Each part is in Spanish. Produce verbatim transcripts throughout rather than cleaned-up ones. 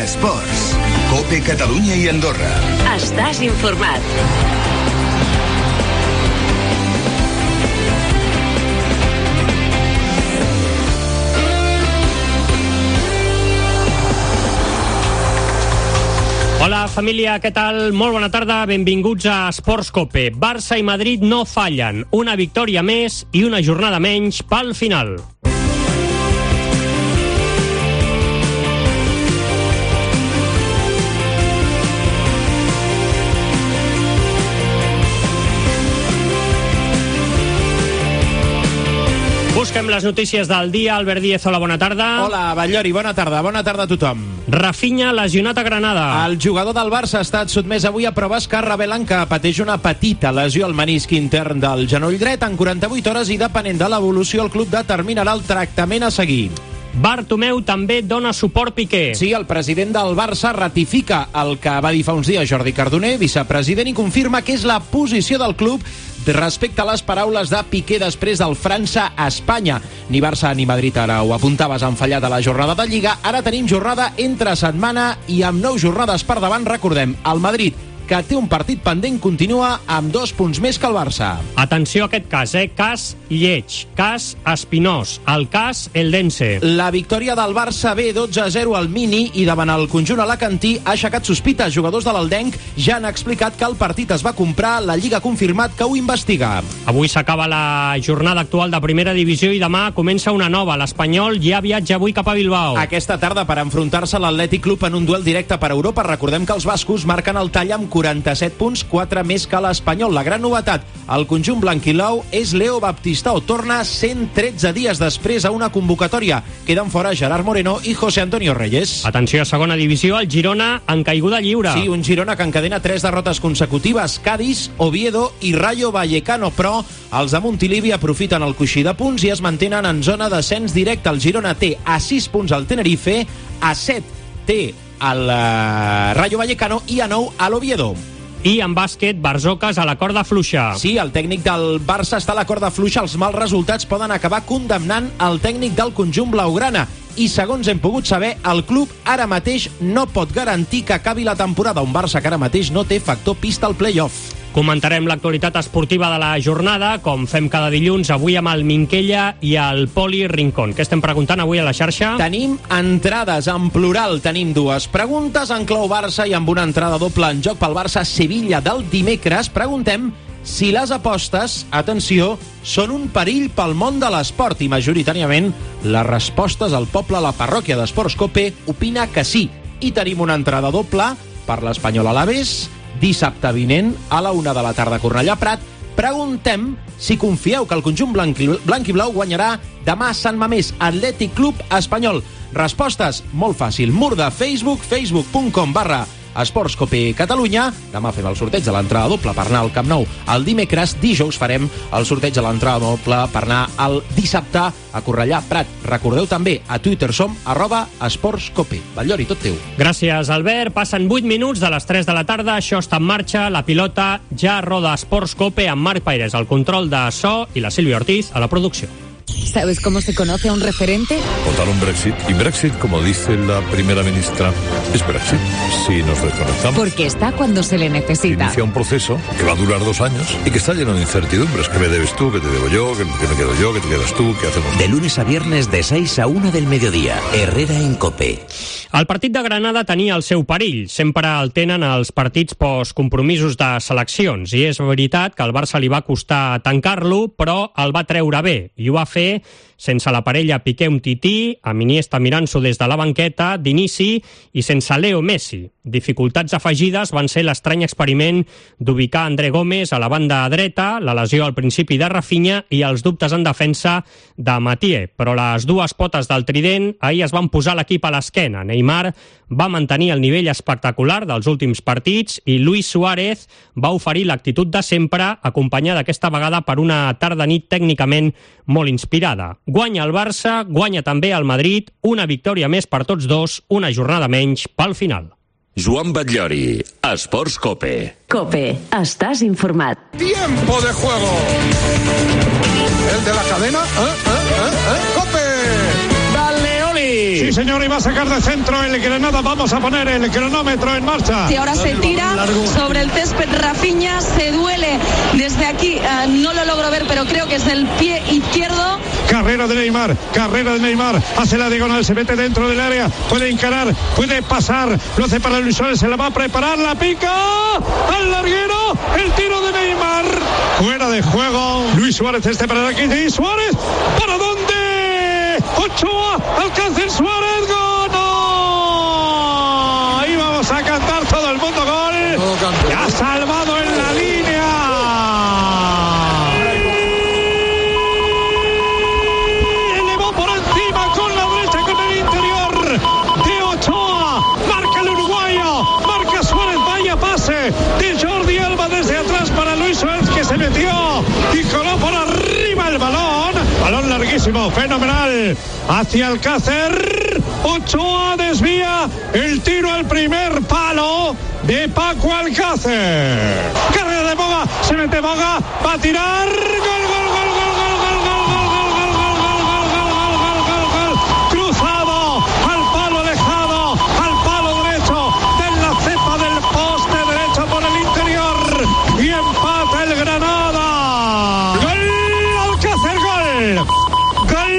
Esports. COPE Catalunya i Andorra. Estàs informat. Hola, família, què tal? Molt bona tarda, benvinguts a Esports COPE. Barça i Madrid no fallen. Una victòria més i una jornada menys pel final. Busquem les notícies del dia. Albert Díez, hola, bona tarda. Hola, Batllori, bona tarda. Bona tarda a tothom. Rafinha, lesionat a Granada. El jugador del Barça ha estat sotmès avui a proves que revelen que pateix una petita lesió al menisc intern del genoll dret en quaranta-vuit hores i, depenent de l'evolució, el club determinarà el tractament a seguir. Bartomeu també dona suport Piqué. Sí, el president del Barça ratifica el que va dir fa uns dies Jordi Cardoner, vicepresident, i confirma que és la posició del club respecte a les paraules de Piqué després del França-Espanya. Ni Barça ni Madrid, ara ho apuntaves, han fallat a la jornada de Lliga. Ara tenim jornada entre setmana i amb nou jornades per davant. Recordem, el Madrid, que té un partit pendent, continua amb dos punts més que el Barça. Atenció a aquest cas, eh? Cas lleig, cas espinós, el cas Eldense. La victòria del Barça B dotze a zero al Mini i davant el conjunt alacantí ha aixecat sospites. Jugadors de l'Aldenc ja han explicat que el partit es va comprar, la Lliga ha confirmat que ho investiga. Avui s'acaba la jornada actual de primera divisió i demà comença una nova. L'Espanyol ja viatja avui cap a Bilbao. Aquesta tarda per enfrontar-se a l'Atlètic Club en un duel directe per Europa. Recordem que els bascos marquen el tall amb quaranta-set punts, quatre més que l'Espanyol. La gran novetat, el conjunt blanquilau, és Leo Baptistao. Torna cent tretze dies després a una convocatòria. Queden fora Gerard Moreno i José Antonio Reyes. Atenció a segona divisió, el Girona en caiguda lliure. Sí, un Girona que encadena tres derrotes consecutives. Cádiz, Oviedo i Rayo Vallecano, però els de Montilivi aprofiten el coixí de punts i es mantenen en zona d'ascens directe. El Girona té a sis punts al Tenerife, a set té el uh, Rayo Vallecano i a nou a l'Oviedo. I en bàsquet, Barzocas a la corda fluixa. Sí, el tècnic del Barça està a la corda fluixa. Els mals resultats poden acabar condemnant el tècnic del conjunt blaugrana. I segons hem pogut saber, el club ara mateix no pot garantir que acabi la temporada. Un Barça que ara mateix no té factor pista al play-off. Comentarem l'actualitat esportiva de la jornada, com fem cada dilluns, avui amb el Minquella i el Poli Rincón. Què estem preguntant avui a la xarxa? Tenim entrades en plural, tenim dues preguntes en clau Barça i amb una entrada doble en joc pel Barça-Sevilla del dimecres. Preguntem si les apostes, atenció, són un perill pel món de l'esport, i majoritàriament les respostes al poble a la parròquia d'Esports COPE opina que sí. I tenim una entrada doble per l'Espanyol Alavés, dissabte vinent a la una de la tarda a Cornellà Prat. Preguntem si confieu que el conjunt blanc i, blanc i blau guanyarà demà a Sant Mamés, Atlètic Club Espanyol. Respostes molt fàcil. Mur de Facebook, facebook punt com barra Esports COPE Catalunya. Demà fem el sorteig de l'entrada doble per anar al Camp Nou el dimecres. Dijous farem el sorteig de l'entrada doble per anar el dissabte a Cornellà Prat. Recordeu també, a Twitter som arroba Esports COPE. Batllori, tot teu. Gràcies, Albert. Passen vuit minuts de les tres de la tarda. Això està en marxa. La pilota ja roda Esports COPE amb Marc Paires al control de so i la Sílvia Ortiz a la producció. ¿Sabes cómo se conoce a un referente? Votar un Brexit. Y Brexit, como dice la primera ministra, es Brexit. Si nos desconectamos. Porque está cuando se le necesita. Inicia un proceso que va a durar dos años y que está lleno de incertidumbres. ¿Qué me debes tú? ¿Qué te debo yo? ¿Qué me quedo yo? ¿Qué te quedas tú? ¿Qué hacemos? De lunes a viernes de seis a una del mediodía. Herrera en COPE. El partit de Granada tenia el seu perill. Sempre el tenen els partits post-compromisos de seleccions. I és veritat que al Barça li va costar tancar-lo, però el va treure bé. I ho va fer sense la parella Piqué-Umtiti, amb Iniesta mirant-s'ho des de la banqueta d'inici i sense Leo Messi. Dificultats afegides van ser l'estrany experiment d'ubicar André Gómez a la banda dreta, la lesió al principi de Rafinha i els dubtes en defensa de Mathieu. Però les dues potes del trident ahir es van posar l'equip a l'esquena. Neymar va mantenir el nivell espectacular dels últims partits i Luis Suárez va oferir l'actitud de sempre, acompanyada aquesta vegada per una tarda-nit tècnicament molt inspirada. Guanya el Barça, guanya també el Madrid, una victòria més per tots dos, una jornada menys pel final. Joan Batllori, Esports COPE. COPE, estàs informat. Tiempo de juego. El de la cadena, ¿eh? ¿Eh? ¿Eh? ¿Eh? COPE. Dale, Oli! Sí, señor, y va a sacar de centro el Granada. Vamos a poner el cronómetro en marcha. Y ahora se tira sobre el césped Rafinha, se duele desde aquí, uh, no lo logro ver, pero creo que es el pie izquierdo. Carrera de Neymar, carrera de Neymar, hace la diagonal, se mete dentro del área, puede encarar, puede pasar, lo hace para Luis Suárez, se la va a preparar, la pica al larguero, el tiro de Neymar, fuera de juego. Luis Suárez, este para Rakitic, Suárez, ¿para dónde? Ochoa, Alcácer, Suárez, gol, no, ahí vamos a cantar todo el mundo, gol, y ha salvado en la línea. Elevó por encima con la derecha, con el interior de Ochoa, marca el uruguayo, marca Suárez, vaya pase de Jordi Alba desde atrás para Luis Suárez, que se metió y coló por arriba el balón, balón larguísimo, fenomenal, hacia Alcácer, Ochoa desvía el tiro al primer palo de Paco Alcácer, carrera de Boga, se mete Boga, va a tirar, gol, gol, gol, gol, gol, gol, gol, gol, gol, gol, gol, gol, gol, gol, gol, cruzado, al palo alejado, al palo derecho, de la cepa del poste derecho por el interior, y empata el Granada, gol, Alcácer, gol, gol,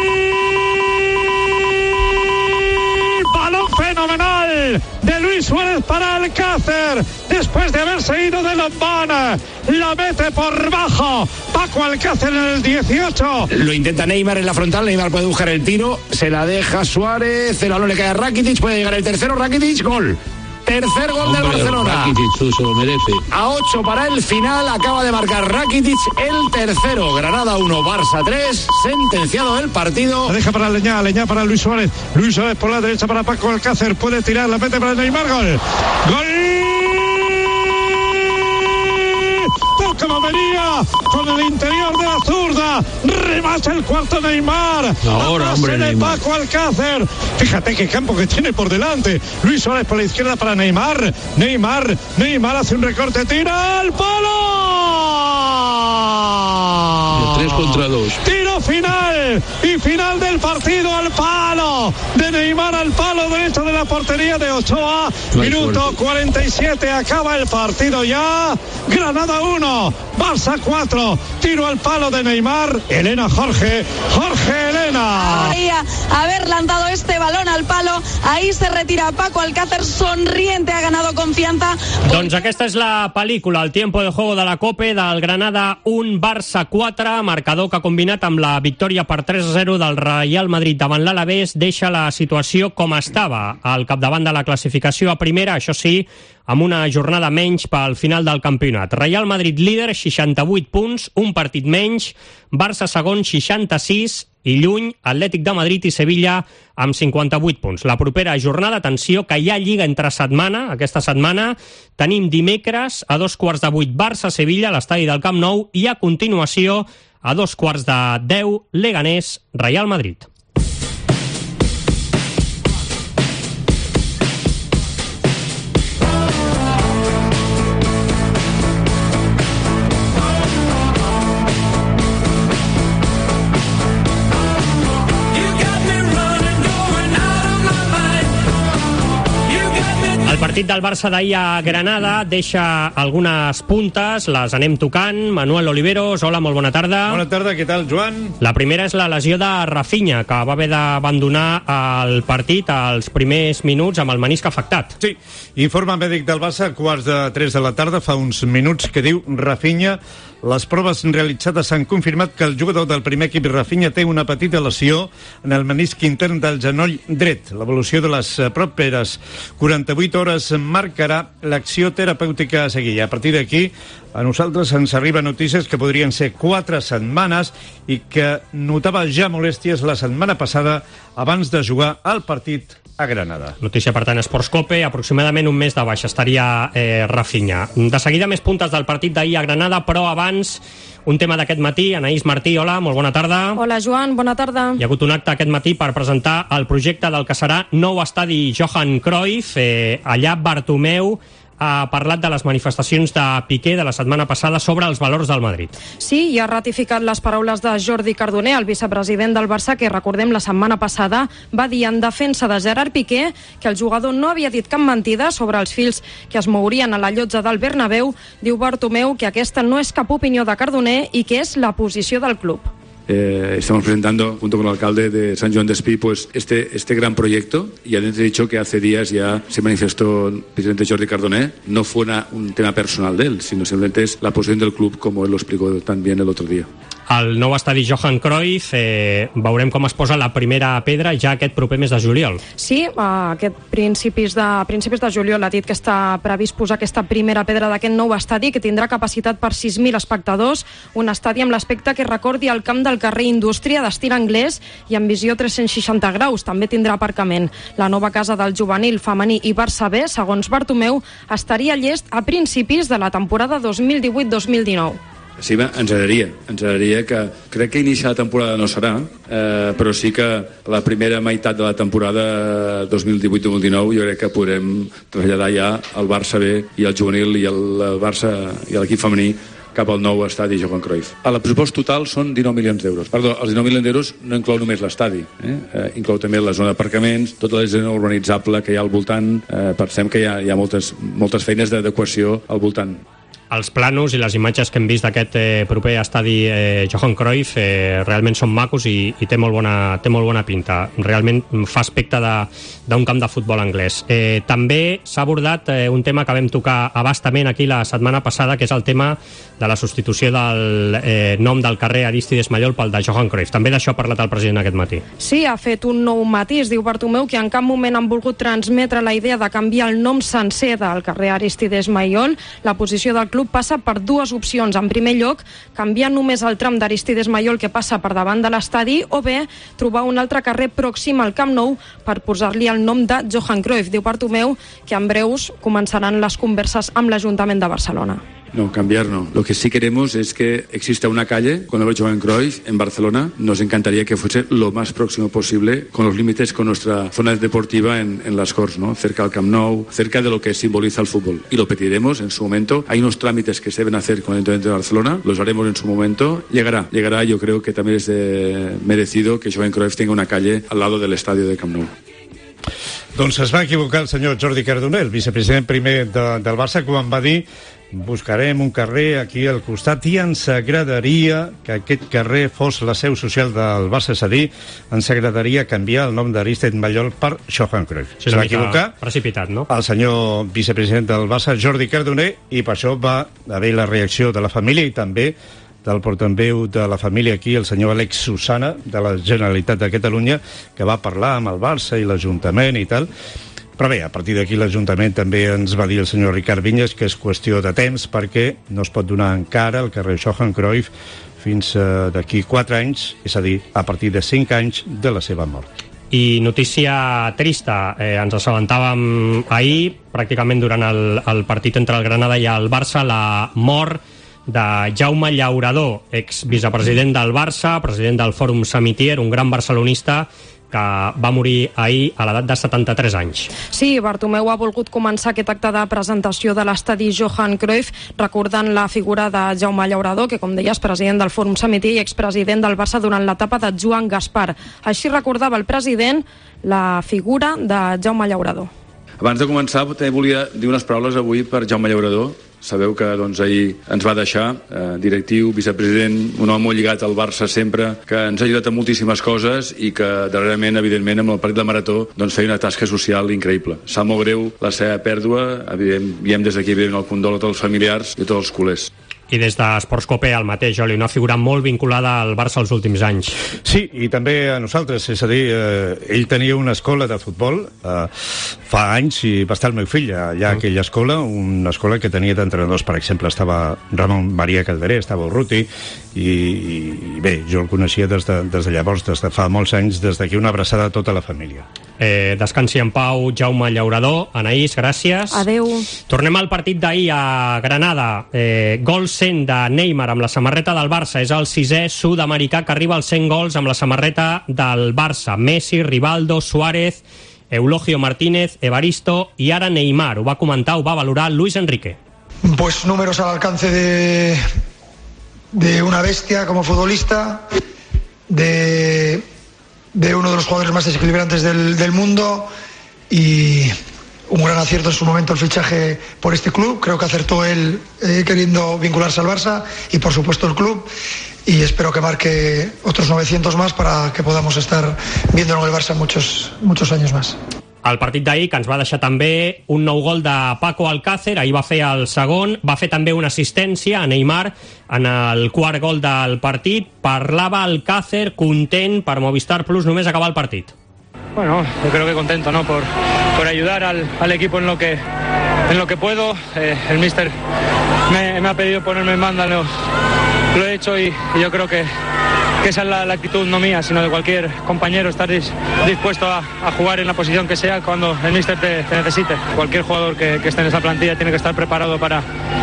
balón fenomenal de Luis Suárez para Alcácer, después de haberse ido de Lombana, la mete por bajo, Paco Alcácer en el dieciocho. Lo intenta Neymar en la frontal, Neymar puede buscar el tiro, se la deja Suárez, el balón le cae a Rakitic, puede llegar el tercero, Rakitic, gol. Tercer gol del Barcelona. Rakitic se lo merece. A ocho para el final, acaba de marcar Rakitic el tercero. Granada uno, Barça tres, sentenciado el partido. La deja para Leñá, Leñá para Luis Suárez. Luis Suárez por la derecha para Paco Alcácer. Puede tirar, la mete para Neymar, gol. ¡Gol! Como venía con el interior de la zurda, remata el cuarto Neymar, ahora hombre de Neymar. Paco Alcácer, fíjate qué campo que tiene por delante, Luis Suárez por la izquierda para Neymar, Neymar, Neymar hace un recorte, tira al palo, de tres contra dos, tiro final y final del partido al palo de Neymar, al palo derecho de la portería de Ochoa, no minuto suerte. cuarenta y siete, acaba el partido ya, Granada uno, Barça cuatro, tiro al palo de Neymar, Elena Jorge, Jorge Elena. Ahí a haber lanzado este balón al palo, ahí se retira Paco Alcácer, sonriente, ha ganado confianza. Doncs aquesta és la pel·lícula, el tiempo de juego de la Cope, del Granada un, Barça quatre, marcador que ha combinat amb la victòria per tres a zero del Real Madrid davant l'Alavés, deixa la situació com estava al capdavant de la classificació a primera, això sí, amb una jornada menys pel final del campionat. Real Madrid líder, seixanta-vuit punts, un partit menys, Barça segon, seixanta-sis, i lluny Atlètic de Madrid i Sevilla amb cinquanta-vuit punts. La propera jornada, atenció, que hi ha lliga entre setmana, aquesta setmana, tenim dimecres a dos quarts de vuit Barça-Sevilla a l'estadi del Camp Nou i a continuació a dos quarts de deu Leganés-Real Madrid. El partit del Barça d'ahir a Granada deixa algunes puntes, les anem tocant. Manuel Oliveros, hola, molt bona tarda. Bona tarda, què tal, Joan? La primera és la lesió de Rafinha, que va haver d'abandonar el partit als primers minuts amb el menisc afectat. Sí, informe mèdic del Barça a quarts de tres de la tarda, fa uns minuts, que diu Rafinha. Les proves realitzades han confirmat que el jugador del primer equip, Rafinha, té una petita lesió en el menisc intern del genoll dret. L'evolució de les properes quaranta-vuit hores marcarà l'acció terapèutica a seguir. A partir d'aquí, a nosaltres ens arriben notícies que podrien ser quatre setmanes i que notava ja molèsties la setmana passada abans de jugar al partit a Granada. Notícia, per tant, Esports Cope, aproximadament un mes de baixa estaria eh, Rafinha. De seguida més puntes del partit d'ahir a Granada, però abans un tema d'aquest matí. Anaïs Martí, hola, molt bona tarda. Hola, Joan, bona tarda. Hi ha hagut un acte aquest matí per presentar el projecte del que serà nou estadi Johan Cruyff, eh, allà Bartomeu, ha parlat de les manifestacions de Piqué de la setmana passada sobre els valors del Madrid. Sí, i ha ratificat les paraules de Jordi Cardoner, el vicepresident del Barça, que recordem la setmana passada va dir en defensa de Gerard Piqué que el jugador no havia dit cap mentida sobre els fils que es mourien a la llotja del Bernabéu. Diu Bartomeu que aquesta no és cap opinió de Cardoner i que és la posició del club. Eh, estamos presentando, junto con el alcalde de San Joan Despí, pues este, este gran proyecto. Y ya les he dicho que hace días ya se manifestó el presidente Jordi Cardoner. No fue una, un tema personal de él, sino simplemente es la posición del club, como él lo explicó también el otro día. Al nou estadi Johan Cruyff eh, veurem com es posa la primera pedra ja aquest proper mes de juliol. Sí, uh, aquest principis de, principis de juliol ha dit que està previst posar aquesta primera pedra d'aquest nou estadi, que tindrà capacitat per sis mil espectadors, un estadi amb l'aspecte que recordi el camp del carrer Indústria d'estil anglès i amb visió tres-cents seixanta graus. També tindrà aparcament. La nova casa del juvenil, femení i Barça B, segons Bartomeu, estaria llest a principis de la temporada dos mil divuit dos mil dinou. Sí, ens agradaria, ens agradaria que... Crec que iniciar la temporada no serà, eh, però sí que la primera meitat de la temporada dos mil divuit dos mil dinou jo crec que podrem traslladar ja el Barça B i el juvenil i el Barça i l'equip femení cap al nou estadi Johan Cruyff. El pressupost total són dinou milions d'euros. Perdó, els dinou milions d'euros no inclou només l'estadi, eh? Eh, inclou també la zona d'aparcaments, tota la zona urbanitzable que hi ha al voltant. Eh, pensem que hi ha, hi ha moltes, moltes feines d'adequació al voltant. Els planos i les imatges que hem vist d'aquest eh, proper estadi eh, Johan Cruyff eh, realment són macos i, i té, molt bona, té molt bona pinta. Realment fa aspecte d'un camp de futbol anglès. Eh, també s'ha abordat eh, un tema que vam tocar abastament aquí la setmana passada, que és el tema de la substitució del eh, nom del carrer Arístides Maillol pel de Johan Cruyff. També d'això ha parlat el president aquest matí. Sí, ha fet un nou matís. Diu Bartomeu que en cap moment han volgut transmetre la idea de canviar el nom sencer del carrer Arístides Maillol. La posició del club club passa per dues opcions. En primer lloc, canviar només el tram d'Arístides Maillol que passa per davant de l'estadi, o bé trobar un altre carrer pròxim al Camp Nou per posar-li el nom de Johan Cruyff. Diu Bartomeu que en breus començaran les converses amb l'Ajuntament de Barcelona. No, cambiar no. Lo que sí queremos es que exista una calle con el Johan Cruyff en Barcelona. Nos encantaría que fuese lo más próximo posible, con los límites con nuestra zona deportiva en, en Las Corts, ¿no? Cerca al Camp Nou, cerca de lo que simboliza el fútbol. Y lo pediremos en su momento. Hay unos trámites que se deben hacer con el Ayuntamiento de Barcelona, los haremos en su momento. Llegará, llegará. Yo creo que también es de merecido que Johan Cruyff tenga una calle al lado del estadio de Camp Nou. Doncs es va equivocar el senyor Jordi Cardoner, el vicepresident primer de, del Barça, quan va dir buscarem un carrer aquí al costat i ens agradaria que aquest carrer fos la seu social del Barça, és a dir, ens agradaria canviar el nom d'Arístides Maillol per Johan Cruyff. Sí, es va equivocar precipitat, no? El senyor vicepresident del Barça, Jordi Cardoner, i per això va haver la reacció de la família i també del portaveu de la família aquí, el senyor Àlex Susana, de la Generalitat de Catalunya, que va parlar amb el Barça i l'Ajuntament i tal. Però bé, a partir d'aquí l'Ajuntament també ens va dir el senyor Ricard Vinyes que és qüestió de temps perquè no es pot donar encara el carrer Johan Cruyff fins uh, d'aquí quatre anys, és a dir, a partir de cinc anys de la seva mort. I notícia trista, eh, ens assabentàvem ahir, pràcticament durant el, el partit entre el Granada i el Barça, la mort de Jaume Llaurador, ex-vicepresident del Barça, president del Fòrum Samitier, un gran barcelonista que va morir ahir a l'edat de setanta-tres anys. Sí, Bartomeu ha volgut començar aquest acte de presentació de l'estadi Johan Cruyff recordant la figura de Jaume Llaurador, que com deies, president del Fòrum Samitier i expresident del Barça durant l'etapa de Joan Gaspar. Així recordava el president la figura de Jaume Llaurador. Abans de començar, també volia dir unes paraules avui per Jaume Llaurador. Sabeu que doncs, ahir ens va deixar, eh, directiu, vicepresident, un home molt lligat al Barça sempre, que ens ha ajudat a moltíssimes coses i que darrerament, evidentment, amb el partit de Marató, doncs, feia una tasca social increïble. Sap molt greu la seva pèrdua, evident, des d'aquí evident, el condol a tots els familiars i a tots els culers. I des d'Esports Cope el mateix, Oli, una figura molt vinculada al Barça els últims anys. Sí, i també a nosaltres, és a dir, eh, ell tenia una escola de futbol eh, fa anys i va estar el meu fill allà a aquella escola, una escola que tenia d'entrenadors, per exemple, estava Ramon Maria Calderé, estava Urruti, i, i bé, jo el coneixia des de, des de llavors, des de fa molts anys, des d'aquí una abraçada a tota la família. Eh, descansi en pau, Jaume Llaurador. Anaïs, gràcies. Adeu. Tornem al partit d'ahir a Granada. Eh, gol cent de Neymar amb la samarreta del Barça. És el sisè sud-americà que arriba als cent gols amb la samarreta del Barça. Messi, Rivaldo, Suárez Eulogio Martínez, Evaristo i ara Neymar. Ho va comentar, ho va valorar Luis Enrique. Pues números al alcance de, de una bestia como futbolista, de, de uno de los jugadores más desequilibrantes del, del mundo y un gran acierto en su momento el fichaje por este club. Creo que acertó él eh, queriendo vincularse al Barça y por supuesto el club, y espero que marque otros novecientos más para que podamos estar viéndolo en el Barça muchos, muchos años más. El partit d'ahir, que ens va deixar també un nou gol de Paco Alcácer, ahir va fer el segon, va fer també una assistència a Neymar en el quart gol del partit. Parlava Alcácer content per Movistar Plus només acabar el partit. Bueno, yo creo que contento, ¿no? Por, por ayudar al, al equipo en lo que en lo que puedo. Eh, el míster me, me ha pedido ponerme en banda, lo, lo he hecho y, y yo creo que, que esa es la, la actitud no mía, sino de cualquier compañero, estar dis, dispuesto a, a jugar en la posición que sea cuando el míster te, te necesite. Cualquier jugador que, que esté en esa plantilla tiene que estar preparado para,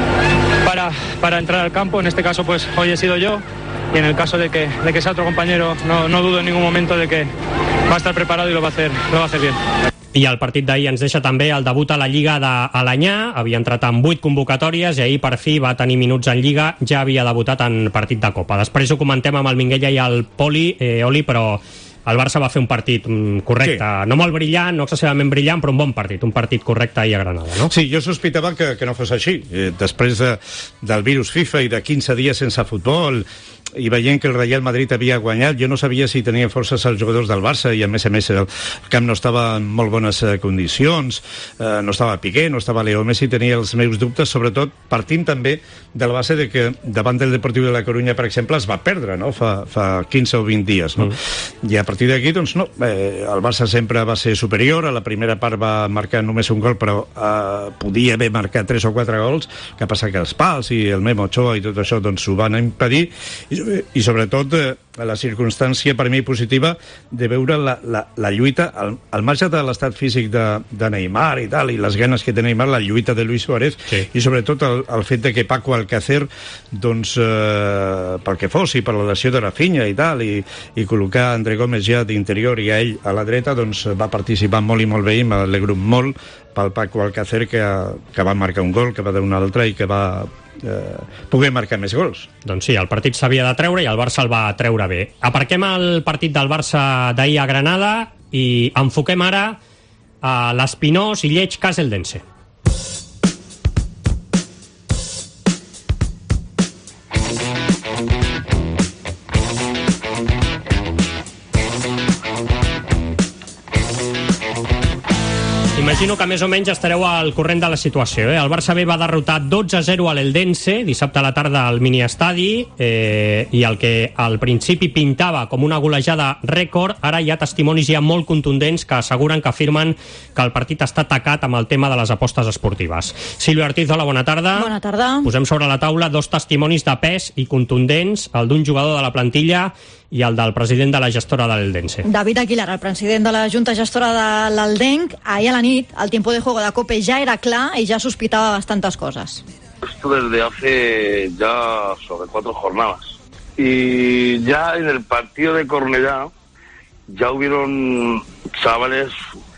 para, para entrar al campo. En este caso, pues hoy he sido yo. Y en el caso de que, de que sea otro compañero, no, no dudo en ningún momento de que va a estar preparado y lo va a hacer, lo va a hacer bien. I el partit d'ahir ens deixa també el debut a la Lliga d'Alenyà. Havia entrat en vuit convocatòries i ahir per fi va tenir minuts en Lliga. Ja havia debutat en partit de Copa. Després ho comentem amb el Minguella i el Poli, eh, Oli, però el Barça va fer un partit correcte, sí. No molt brillant, no excessivament brillant, però un bon partit, un partit correcte ahir a Granada, no? Sí, jo sospitava que, que no fos així. Eh, després de, del virus FIFA i de quinze dies sense futbol i veient que el Real Madrid havia guanyat, jo no sabia si tenien forces els jugadors del Barça i a més a més el camp no estava en molt bones eh, condicions, eh, no estava Piqué, no estava Leo Messi, tenia els meus dubtes, sobretot partint també de la base de que davant del Deportiu de la Corunya, per exemple, es va perdre, no?, fa, fa quinze o vint dies, no? Mm. I a partir d'aquí, doncs no, eh, el Barça sempre va ser superior, a la primera part va marcar només un gol, però eh, podia haver marcat tres o quatre gols, que passa que els pals i el Memo Ochoa i tot això doncs ho van impedir, i, i sobretot eh, la circumstància per mi positiva de veure la, la, la lluita al, al marge de l'estat físic de, de Neymar i tal, i les ganes que té Neymar, la lluita de Luis Suárez, sí. I sobretot el, el fet de que Paco Alcácer doncs eh, pel que fos i per la lesió de Rafinha i tal, i, i col·locar André Gómez ja d'interior i a ell a la dreta, doncs va participar molt i molt bé, i m'alegro molt pel Paco Alcácer que, que va marcar un gol, que va dar un altre i que va Eh, poder marcar més gols. Doncs sí, el partit s'havia de treure i el Barça el va treure bé. Aparquem el partit del Barça d'ahir a Granada i enfoquem ara a l'espinós i lleig cas Eldense. Imagino que més o menys estareu al corrent de la situació, eh? El Barça B va derrotar dotze a zero a l'Eldense dissabte a la tarda al miniestadi, eh, i el que al principi pintava com una golejada rècord, ara hi ha testimonis ja molt contundents que asseguren, que afirmen que el partit està tacat amb el tema de les apostes esportives. Sílvia Ortiz, hola, bona tarda. Bona tarda. Posem sobre la taula dos testimonis de pes i contundents, el d'un jugador de la plantilla i el del president de la gestora de l'Eldense. David Aguilar, el president de la Junta Gestora de l'Eldenc, ahir a la nit, al tiempo de juego de COPE ja era clar i ja sospitava bastantes coses. Esto desde hace ya sobre cuatro jornadas. Y ya en el partido de Cornellá ya hubieron chavales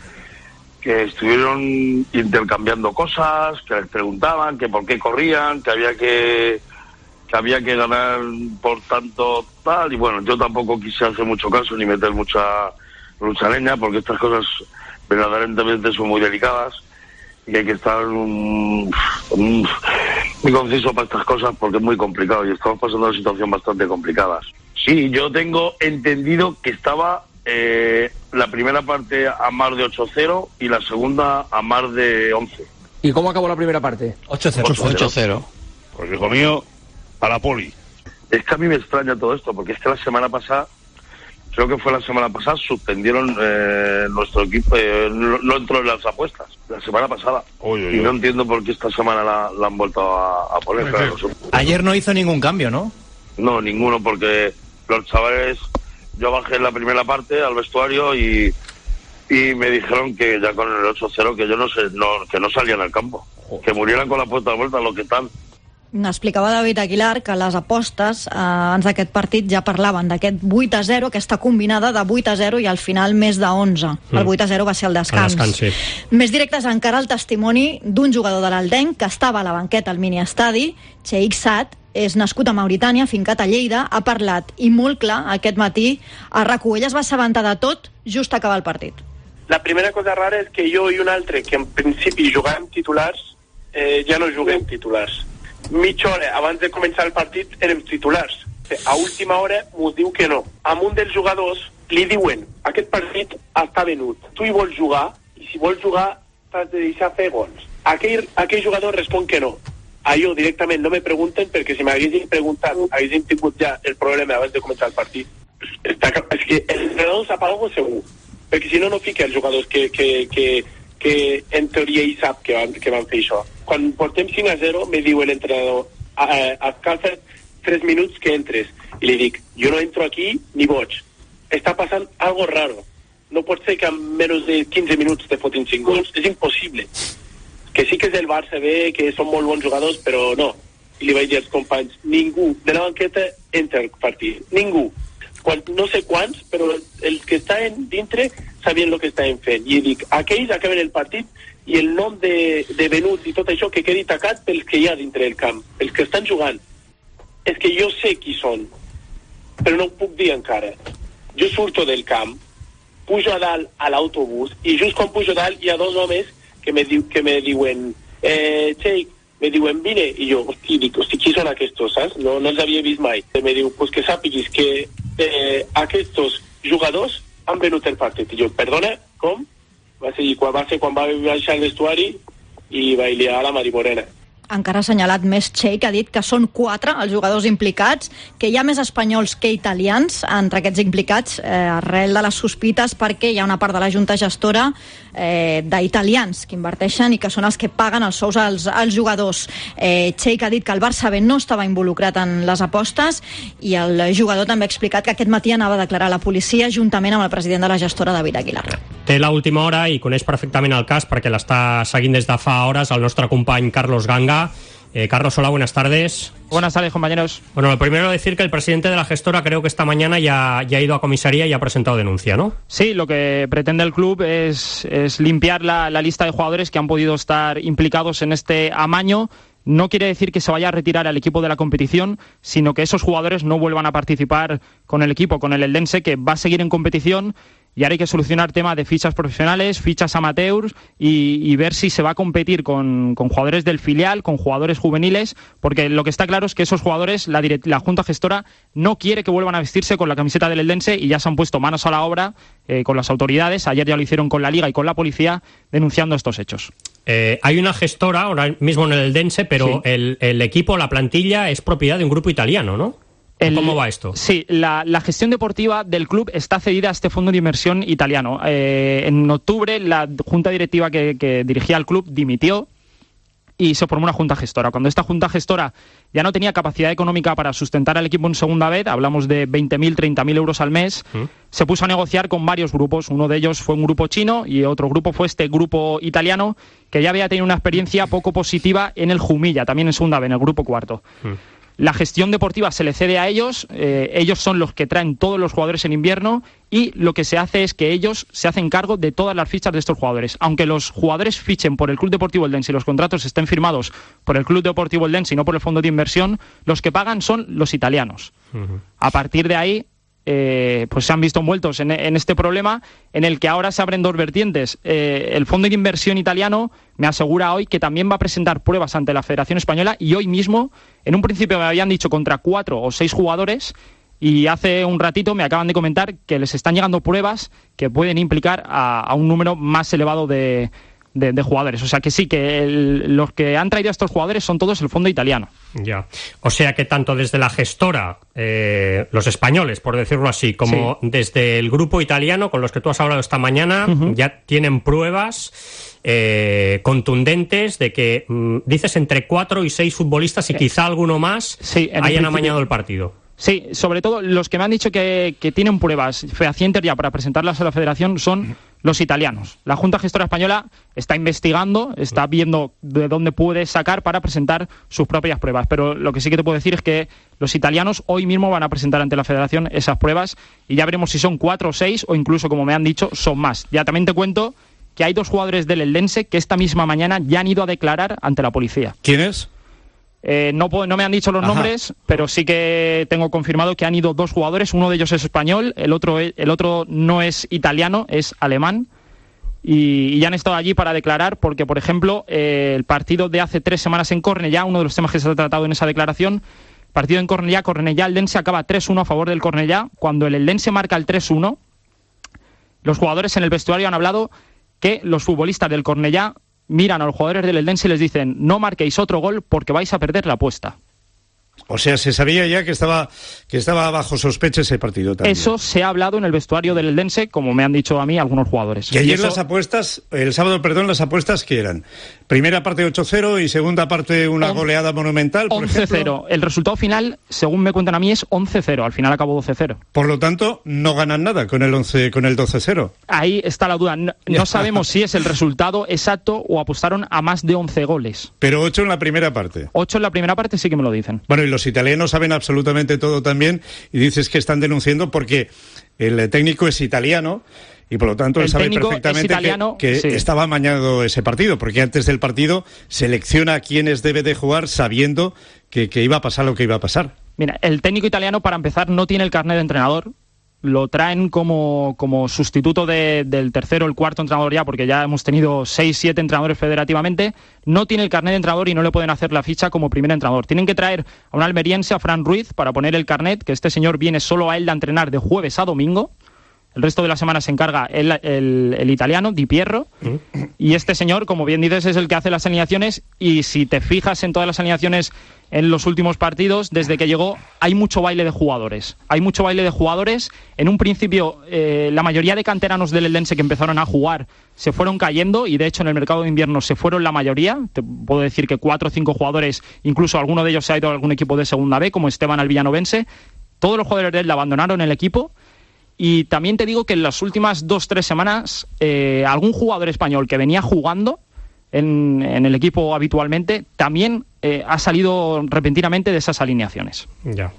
que estuvieron intercambiando cosas, que les preguntaban que por qué corrían, que había que... que había que ganar por tanto tal, y bueno, yo tampoco quise hacer mucho caso ni meter mucha mucha leña, porque estas cosas verdaderamente son muy delicadas y hay que estar um, um, muy conciso para estas cosas porque es muy complicado y estamos pasando una situación bastante complicada. Sí, yo tengo entendido que estaba eh, la primera parte a más de ocho cero y la segunda a más de once. ¿Y cómo acabó la primera parte? ocho cero. ocho cero. Porque hijo mío, a la poli. Es que a mí me extraña todo esto, porque es que la semana pasada, creo que fue la semana pasada, suspendieron eh, nuestro equipo, eh, no, no entró en las apuestas, la semana pasada. Uy, uy, y no uy. entiendo por qué esta semana la, la han vuelto a, a poner. Claro, no sé. Ayer no hizo ningún cambio, ¿no? No, ninguno, porque los chavales, yo bajé en la primera parte al vestuario y, y me dijeron que ya con el ocho cero que yo no sé, no, que no salían al campo, que murieran con la puerta de vuelta, lo que tal. Explicava David Aguilar que les apostes eh, abans d'aquest partit ja parlaven d'aquest vuit a zero, aquesta combinada de vuit a zero i al final més de onze. Mm. El vuit a zero va ser el descans. El descans, sí. Més directes encara el testimoni d'un jugador de l'Aldenc que estava a la banqueta al miniestadi, Cheikh Saad, és nascut a Mauritània, fincat a Lleida, ha parlat, i molt clar, aquest matí a RAC u. Ell es va assabentar de tot just acabar el partit. La primera cosa rara és que jo i un altre, que en principi jugàvem titulars, eh, ja no juguem titulars. Mitja hora abans de començar el partit érem titulars. A última hora m'ho diu que no. A un dels jugadors li diuen aquest partit està venut. Tu hi vols jugar i si vols jugar t'has de deixar fer gols. Aquell, aquell jugador respon que no. A jo directament no me pregunten perquè si m'haguessin preguntat haguessin tingut ja el problema abans de començar el partit. Està, és que el entrenador sap alguna cosa segur. Perquè si no, no fica els jugadors que, que, que, que en teoria ell sap que van, que van fer això. Quan portem cinc a zero, me diu l'entrenador, et cal fer tres minuts que entres. I li dic, jo no entro aquí ni boig. Està passant algo raro. No pot ser que en menys de quinze minuts te fotin cinc gols. És impossible. Que sí que és el Barça B, que són molt bons jugadors, però no. I li vaig dir als companys, ningú de la banqueta entra al partit. Ningú. Quan, no sé quants, però els que estaven dintre sabien el que estaven fent. I dic, aquells acaben el partit i el nom de, de venut i tot això que quedi tacat pels que hi ha dintre del camp, els que estan jugant. És que jo sé qui són, però no ho puc dir encara. Jo surto del camp, pujo a dalt a l'autobús, i just quan pujo a dalt hi ha dos homes que me, diu, que me diuen eh, Cheikh, me diuen vine, i jo, hosti, dic, hosti, qui són aquests, saps? No, no els havia vist mai. I me diu, pues que sàpiguis que eh, aquests jugadors han venut el partit. I jo, perdona, com? Va ser, quan va ser quan va baixar el vestuari i va liar la Mari Morena. Encara ha assenyalat més Cheikh, ha dit que són quatre els jugadors implicats, que hi ha més espanyols que italians entre aquests implicats, eh, arrel de les sospites, perquè hi ha una part de la Junta Gestora eh, d'italians que inverteixen i que són els que paguen els sous als, als jugadors. Eh, Cheikh ha dit que el Barça B no estava involucrat en les apostes i el jugador també ha explicat que aquest matí anava a declarar a la policia juntament amb el president de la gestora, David Aguilar. Té l'última hora i coneix perfectament el cas perquè l'està seguint des de fa hores el nostre company Carlos Ganga. Eh, Carlos, hola, buenas tardes. Buenas tardes, compañeros. Bueno, lo primero decir que el presidente de la gestora creo que esta mañana ya, ya ha ido a comisaría y ha presentado denuncia, ¿no? Sí, lo que pretende el club es, es limpiar la, la lista de jugadores que han podido estar implicados en este amaño. No quiere decir que se vaya a retirar al equipo de la competición, sino que esos jugadores no vuelvan a participar con el equipo, con el Eldense, que va a seguir en competición. Y ahora hay que solucionar temas de fichas profesionales, fichas amateurs y, y ver si se va a competir con, con jugadores del filial, con jugadores juveniles, porque lo que está claro es que esos jugadores, la, direct, la Junta Gestora no quiere que vuelvan a vestirse con la camiseta del Eldense y ya se han puesto manos a la obra eh, con las autoridades. Ayer ya lo hicieron con la Liga y con la policía denunciando estos hechos. Eh, hay una gestora ahora mismo en el Eldense, pero sí. el, el equipo, la plantilla, es propiedad de un grupo italiano, ¿no? El, ¿Cómo va esto? Sí, la, la gestión deportiva del club está cedida a este fondo de inversión italiano. Eh, en octubre la junta directiva que, que dirigía el club dimitió y se formó una junta gestora. Cuando esta junta gestora ya no tenía capacidad económica para sustentar al equipo en segunda vez, hablamos de veinte mil, treinta mil euros al mes, ¿Mm? se puso a negociar con varios grupos. Uno de ellos fue un grupo chino y otro grupo fue este grupo italiano que ya había tenido una experiencia poco positiva en el Jumilla, también en segunda vez, en el grupo cuarto. ¿Mm? La gestión deportiva se le cede a ellos, eh, ellos son los que traen todos los jugadores en invierno y lo que se hace es que ellos se hacen cargo de todas las fichas de estos jugadores. Aunque los jugadores fichen por el Club Deportivo Eldense y los contratos estén firmados por el Club Deportivo Eldense y no por el fondo de inversión, los que pagan son los italianos. Uh-huh. A partir de ahí, Eh, pues se han visto envueltos en, en este problema en el que ahora se abren dos vertientes. Eh, el Fondo de Inversión italiano me asegura hoy que también va a presentar pruebas ante la Federación Española y hoy mismo, en un principio me habían dicho contra cuatro o seis jugadores y hace un ratito me acaban de comentar que les están llegando pruebas que pueden implicar a, a un número más elevado de, de, de jugadores. O sea que sí, que el, los que han traído a estos jugadores son todos el fondo italiano. Ya. O sea que tanto desde la gestora, eh, los españoles, por decirlo así, como sí. desde el grupo italiano con los que tú has hablado esta mañana, uh-huh. ya tienen pruebas eh, contundentes de que, mmm, dices, entre cuatro y seis futbolistas y quizá alguno más sí, hayan amañado el partido. Sí, sobre todo los que me han dicho que, que tienen pruebas fehacientes ya para presentarlas a la Federación son los italianos. La Junta Gestora Española está investigando, está viendo de dónde puede sacar para presentar sus propias pruebas, pero lo que sí que te puedo decir es que los italianos hoy mismo van a presentar ante la Federación esas pruebas y ya veremos si son cuatro o seis o incluso, como me han dicho, son más. Ya también te cuento que hay dos jugadores del Eldense que esta misma mañana ya han ido a declarar ante la policía. ¿Quiénes? Eh, no, puedo, no me han dicho los Ajá. nombres, pero sí que tengo confirmado que han ido dos jugadores, uno de ellos es español, el otro, el otro no es italiano, es alemán, y, y ya han estado allí para declarar porque, por ejemplo, eh, el partido de hace tres semanas en Cornellá, uno de los temas que se ha tratado en esa declaración, partido en Cornellá, Cornellá-Eldense acaba tres uno a favor del Cornellá. Cuando el Eldense marca el tres uno, los jugadores en el vestuario han hablado que los futbolistas del Cornellá miran a los jugadores del Eldense y les dicen: no marquéis otro gol porque vais a perder la apuesta. O sea, se sabía ya que estaba que estaba bajo sospecha ese partido también. Eso se ha hablado en el vestuario del Eldense, como me han dicho a mí algunos jugadores. Y ayer y eso... las apuestas, el sábado, perdón, las apuestas que eran primera parte ocho cero y segunda parte una goleada monumental, por once cero. ejemplo. El resultado final, según me cuentan a mí, es once cero. Al final acabó doce cero. Por lo tanto, no ganan nada con el once, con el doce cero. Ahí está la duda. No, no sabemos si es el resultado exacto o apostaron a más de once goles. Pero ocho en la primera parte. ocho en la primera parte sí que me lo dicen. Bueno, y los italianos saben absolutamente todo también, y dices que están denunciando porque el técnico es italiano y por lo tanto él El sabe técnico perfectamente es italiano, que, que sí. estaba amañado ese partido, porque antes del partido selecciona a quienes debe de jugar sabiendo que, que iba a pasar lo que iba a pasar. Mira, el técnico italiano, para empezar, no tiene el carnet de entrenador. Lo traen como, como sustituto de, del tercero, el cuarto entrenador ya, porque ya hemos tenido seis, siete entrenadores federativamente. No tiene el carnet de entrenador y no le pueden hacer la ficha como primer entrenador. Tienen que traer a un almeriense, a Fran Ruiz, para poner el carnet, que este señor viene solo a él a entrenar de jueves a domingo. El resto de la semana se encarga el, el, el italiano, Di Pierro, y este señor, como bien dices, es el que hace las alineaciones, y si te fijas en todas las alineaciones en los últimos partidos, desde que llegó, hay mucho baile de jugadores. Hay mucho baile de jugadores. En un principio, eh, la mayoría de canteranos del Eldense que empezaron a jugar se fueron cayendo, y de hecho en el mercado de invierno se fueron la mayoría. Te puedo decir que cuatro o cinco jugadores, incluso alguno de ellos se ha ido a algún equipo de segunda B, como Esteban Alvillanovense. Todos los jugadores de él abandonaron el equipo. Y también te digo que en las últimas dos, tres semanas, eh, algún jugador español que venía jugando en, en el equipo habitualmente, también eh, ha salido repentinamente de esas alineaciones. Ya.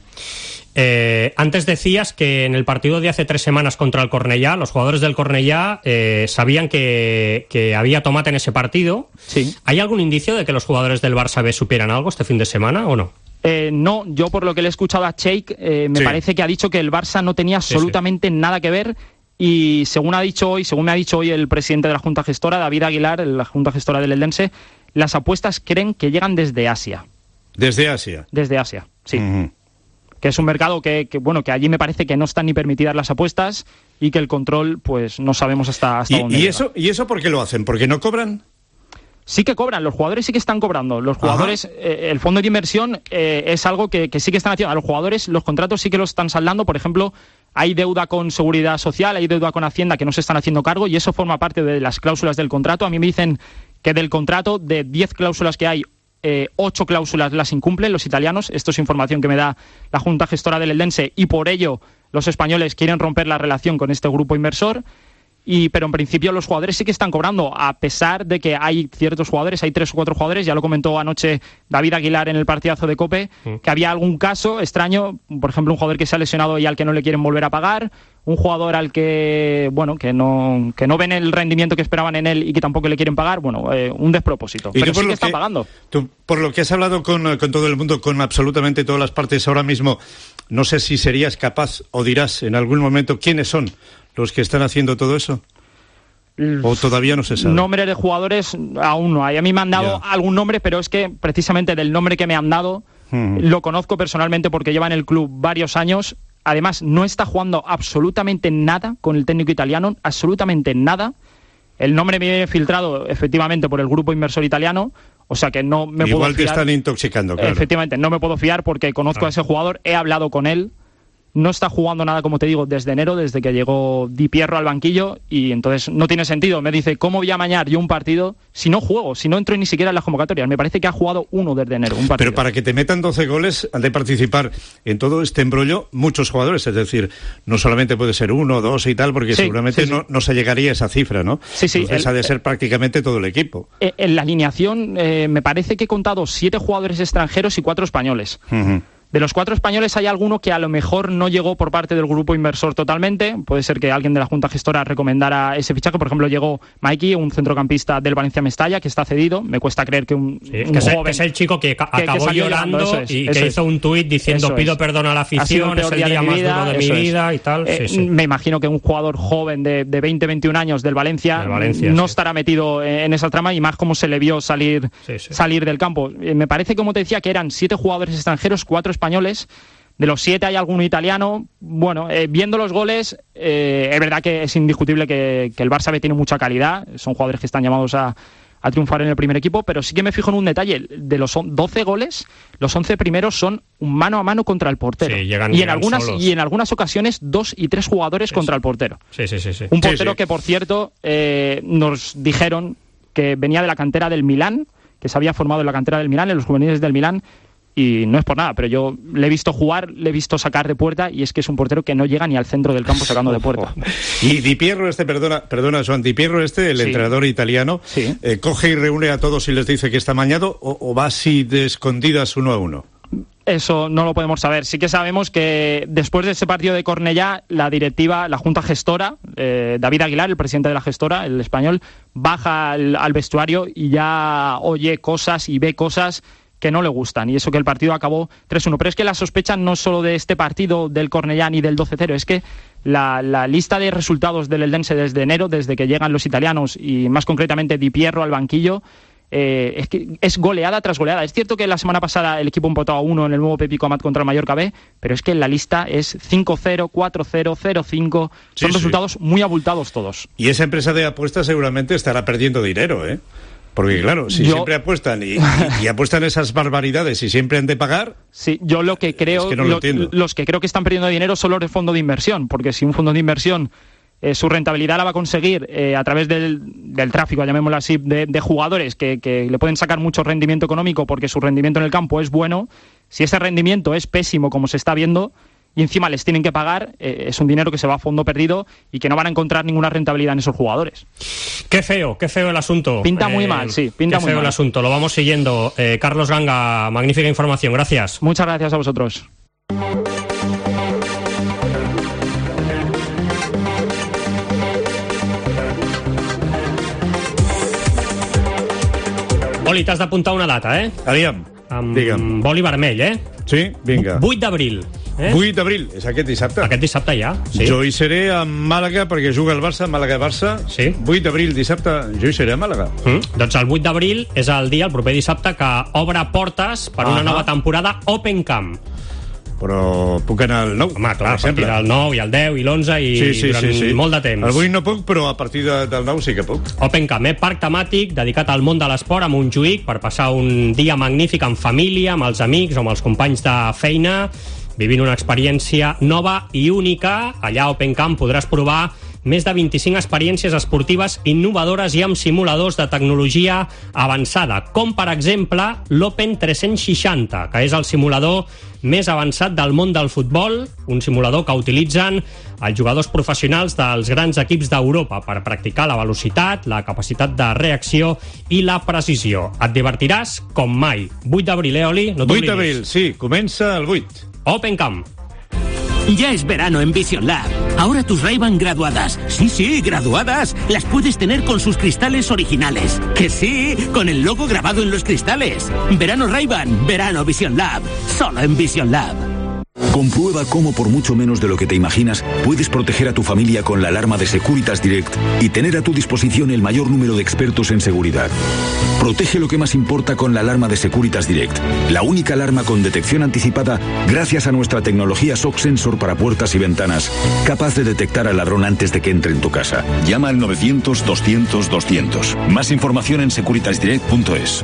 Eh, antes decías que en el partido de hace tres semanas contra el Cornellá, los jugadores del Cornellá eh, sabían que, que había tomate en ese partido. Sí. ¿Hay algún indicio de que los jugadores del Barça B supieran algo este fin de semana o no? Eh, no, yo por lo que le he escuchado a Cheik, eh, me Sí. parece que ha dicho que el Barça no tenía absolutamente sí, sí. nada que ver, y según ha dicho hoy, según me ha dicho hoy el presidente de la Junta Gestora, David Aguilar, la Junta Gestora del Eldense, las apuestas creen que llegan desde Asia. Desde Asia. Desde Asia, sí. Uh-huh. Que es un mercado que, que, bueno, que allí me parece que no están ni permitidas las apuestas y que el control, pues no sabemos hasta, hasta ¿Y, dónde y llega. eso, ¿Y eso por qué lo hacen? ¿Porque no cobran? Sí que cobran, los jugadores sí que están cobrando. Los jugadores, eh, el fondo de inversión eh, es algo que, que sí que están haciendo. A los jugadores los contratos sí que los están saldando. Por ejemplo, hay deuda con Seguridad Social, hay deuda con Hacienda que no se están haciendo cargo, y eso forma parte de las cláusulas del contrato. A mí me dicen que del contrato, de diez cláusulas que hay, eh, ocho cláusulas las incumplen los italianos. Esto es información que me da la Junta Gestora del Eldense, y por ello los españoles quieren romper la relación con este grupo inversor. Y, pero en principio los jugadores sí que están cobrando, a pesar de que hay ciertos jugadores, hay tres o cuatro jugadores, ya lo comentó anoche David Aguilar en el partidazo de COPE, mm. que había algún caso extraño, por ejemplo un jugador que se ha lesionado y al que no le quieren volver a pagar, un jugador al que, bueno, que no, que no ven el rendimiento que esperaban en él y que tampoco le quieren pagar, bueno, eh, un despropósito, pero sí que están pagando. Tú, por lo que has hablado con, con todo el mundo, con absolutamente todas las partes ahora mismo, no sé si serías capaz o dirás en algún momento quiénes son los que están haciendo todo eso. ¿O todavía no se sabe? Nombres de jugadores aún no hay. A mí me han dado yeah. algún nombre, pero es que precisamente del nombre que me han dado hmm. lo conozco personalmente porque lleva en el club varios años. Además, no está jugando absolutamente nada con el técnico italiano, absolutamente nada. El nombre me viene filtrado efectivamente por el grupo inversor italiano, o sea que no me Igual puedo fiar. Igual te están intoxicando, claro. Efectivamente, no me puedo fiar porque conozco ah. a ese jugador, he hablado con él. no está jugando nada, como te digo, desde enero, desde que llegó Di Pierro al banquillo, y entonces no tiene sentido. Me dice, ¿cómo voy a amañar yo un partido si no juego, si no entro ni siquiera en las convocatorias? Me parece que ha jugado uno desde enero, un partido. Pero para que te metan doce goles, han de participar en todo este embrollo muchos jugadores, es decir, no solamente puede ser uno, dos y tal, porque sí, seguramente sí, sí. No, no se llegaría a esa cifra, ¿no? Sí, sí. Entonces el, ha de ser prácticamente todo el equipo. En la alineación eh, me parece que he contado siete jugadores extranjeros y cuatro españoles. Uh-huh. De los cuatro españoles hay alguno que a lo mejor no llegó por parte del grupo inversor totalmente. Puede ser que alguien de la Junta Gestora recomendara ese fichaje. Por ejemplo, llegó Mikey, un centrocampista del Valencia Mestalla, que está cedido. Me cuesta creer que un, sí, un que, joven... Es, que es el chico que, que acabó que llorando, llorando es, y que hizo un tuit diciendo pido es. perdón a la afición, es el día, día más vida, duro de mi vida y tal. Eh, sí, sí. Me imagino que un jugador joven de, de veinte, veintiún años del Valencia, del Valencia no sí. estará metido en esa trama, y más como se le vio salir, sí, sí. salir del campo. Eh, me parece, como te decía, que eran siete jugadores extranjeros, cuatro españoles. De los siete hay alguno italiano. Bueno, eh, viendo los goles, eh, es verdad que es indiscutible que, que el Barça B tiene mucha calidad. Son jugadores que están llamados a, a triunfar en el primer equipo, pero sí que me fijo en un detalle. De los doce goles, los once primeros son un mano a mano contra el portero. Sí, llegan, y, en llegan algunas, solos. y en algunas ocasiones dos y tres jugadores sí, contra sí. el portero. Sí, sí, sí, sí. Un portero sí, sí. que, por cierto, eh, nos dijeron que venía de la cantera del Milán, que se había formado en la cantera del Milán, en los juveniles del Milán. Y no es por nada, pero yo le he visto jugar, le he visto sacar de puerta, y es que es un portero que no llega ni al centro del campo sacando de puerta. Y Di Pierro este, perdona, perdona Joan, Di Pierro este, el sí. entrenador italiano, sí. eh, coge y reúne a todos y les dice que está amañado, o, o va así de escondidas uno a uno. Eso no lo podemos saber. Sí que sabemos que después de ese partido de Cornellá, la directiva, la Junta Gestora, eh, David Aguilar, el presidente de la gestora, el español, baja al, al vestuario y ya oye cosas y ve cosas que no le gustan, y eso que el partido acabó tres uno. Pero es que la sospecha no es solo de este partido del Cornellá ni del doce cero, es que la, la lista de resultados del Eldense desde enero, desde que llegan los italianos y más concretamente Di Pierro al banquillo, eh, es que es goleada tras goleada. Es cierto que la semana pasada el equipo empató a uno en el nuevo Pepico Amat contra el Mallorca B, pero es que la lista es cinco cero, cuatro cero, cero cinco, son sí, resultados sí. muy abultados todos. Y esa empresa de apuestas seguramente estará perdiendo dinero, ¿eh? Porque claro, si yo, siempre apuestan y, y, y apuestan esas barbaridades y siempre han de pagar... Sí, yo lo que creo... Es que no lo entiendo. Los que creo que están perdiendo dinero son los de fondo de inversión, porque si un fondo de inversión eh, su rentabilidad la va a conseguir eh, a través del, del tráfico, llamémoslo así, de, de jugadores que, que le pueden sacar mucho rendimiento económico porque su rendimiento en el campo es bueno, si ese rendimiento es pésimo como se está viendo, y encima les tienen que pagar, eh, es un dinero que se va a fondo perdido y que no van a encontrar ninguna rentabilidad en esos jugadores. Qué feo, qué feo el asunto. Pinta muy eh, mal, sí, pinta qué muy feo mal. el asunto, lo vamos siguiendo. Eh, Carlos Ganga, magnífica información, gracias. Muchas gracias a vosotros. Oli, t'has d'apuntar una data, eh? Aviam, amb digue'm. boli vermell, eh? Sí, vinga. vuit d'abril. Eh? vuit d'abril, és aquest dissabte. Aquest dissabte ja, sí. Jo hi seré a Màlaga perquè juga el Barça, Màlaga-Barça. Sí. vuit d'abril, dissabte, jo hi seré a Màlaga. Mm. Doncs el vuit d'abril és el dia, el proper dissabte, que obre portes per una Ahà. nova temporada Open Camp. Però puc anar al nou? Home, clar, a partir del nou i el deu i l'onze i sí, sí, durant sí, sí. molt de temps. El vuit no puc, però a partir de, del nou sí que puc. Open Camp, eh? Parc temàtic dedicat al món de l'esport a Montjuïc per passar un dia magnífic en família, amb els amics o amb els companys de feina, vivint una experiència nova i única. Allà a Open Camp podràs provar més de vint-i-cinc experiències esportives innovadores i amb simuladors de tecnologia avançada, com per exemple l'Open tres-cents seixanta, que és el simulador més avançat del món del futbol, un simulador que utilitzen els jugadors professionals dels grans equips d'Europa per practicar la velocitat, la capacitat de reacció i la precisió. Et divertiràs com mai. vuit d'abril, eh, Oli? No vuit d'abril, sí, comença el vuit. Open Camp. Ya es verano en Vision Lab. Ahora tus Ray-Ban graduadas, sí, sí, graduadas, las puedes tener con sus cristales originales. Que sí, con el logo grabado en los cristales. Verano Ray-Ban, verano Vision Lab, solo en Vision Lab. Comprueba cómo por mucho menos de lo que te imaginas puedes proteger a tu familia con la alarma de Securitas Direct y tener a tu disposición el mayor número de expertos en seguridad. Protege lo que más importa con la alarma de Securitas Direct, la única alarma con detección anticipada gracias a nuestra tecnología S O C Sensor para puertas y ventanas, capaz de detectar al ladrón antes de que entre en tu casa. Llama al novecientos doscientos doscientos. Más información en securitas direct punto es.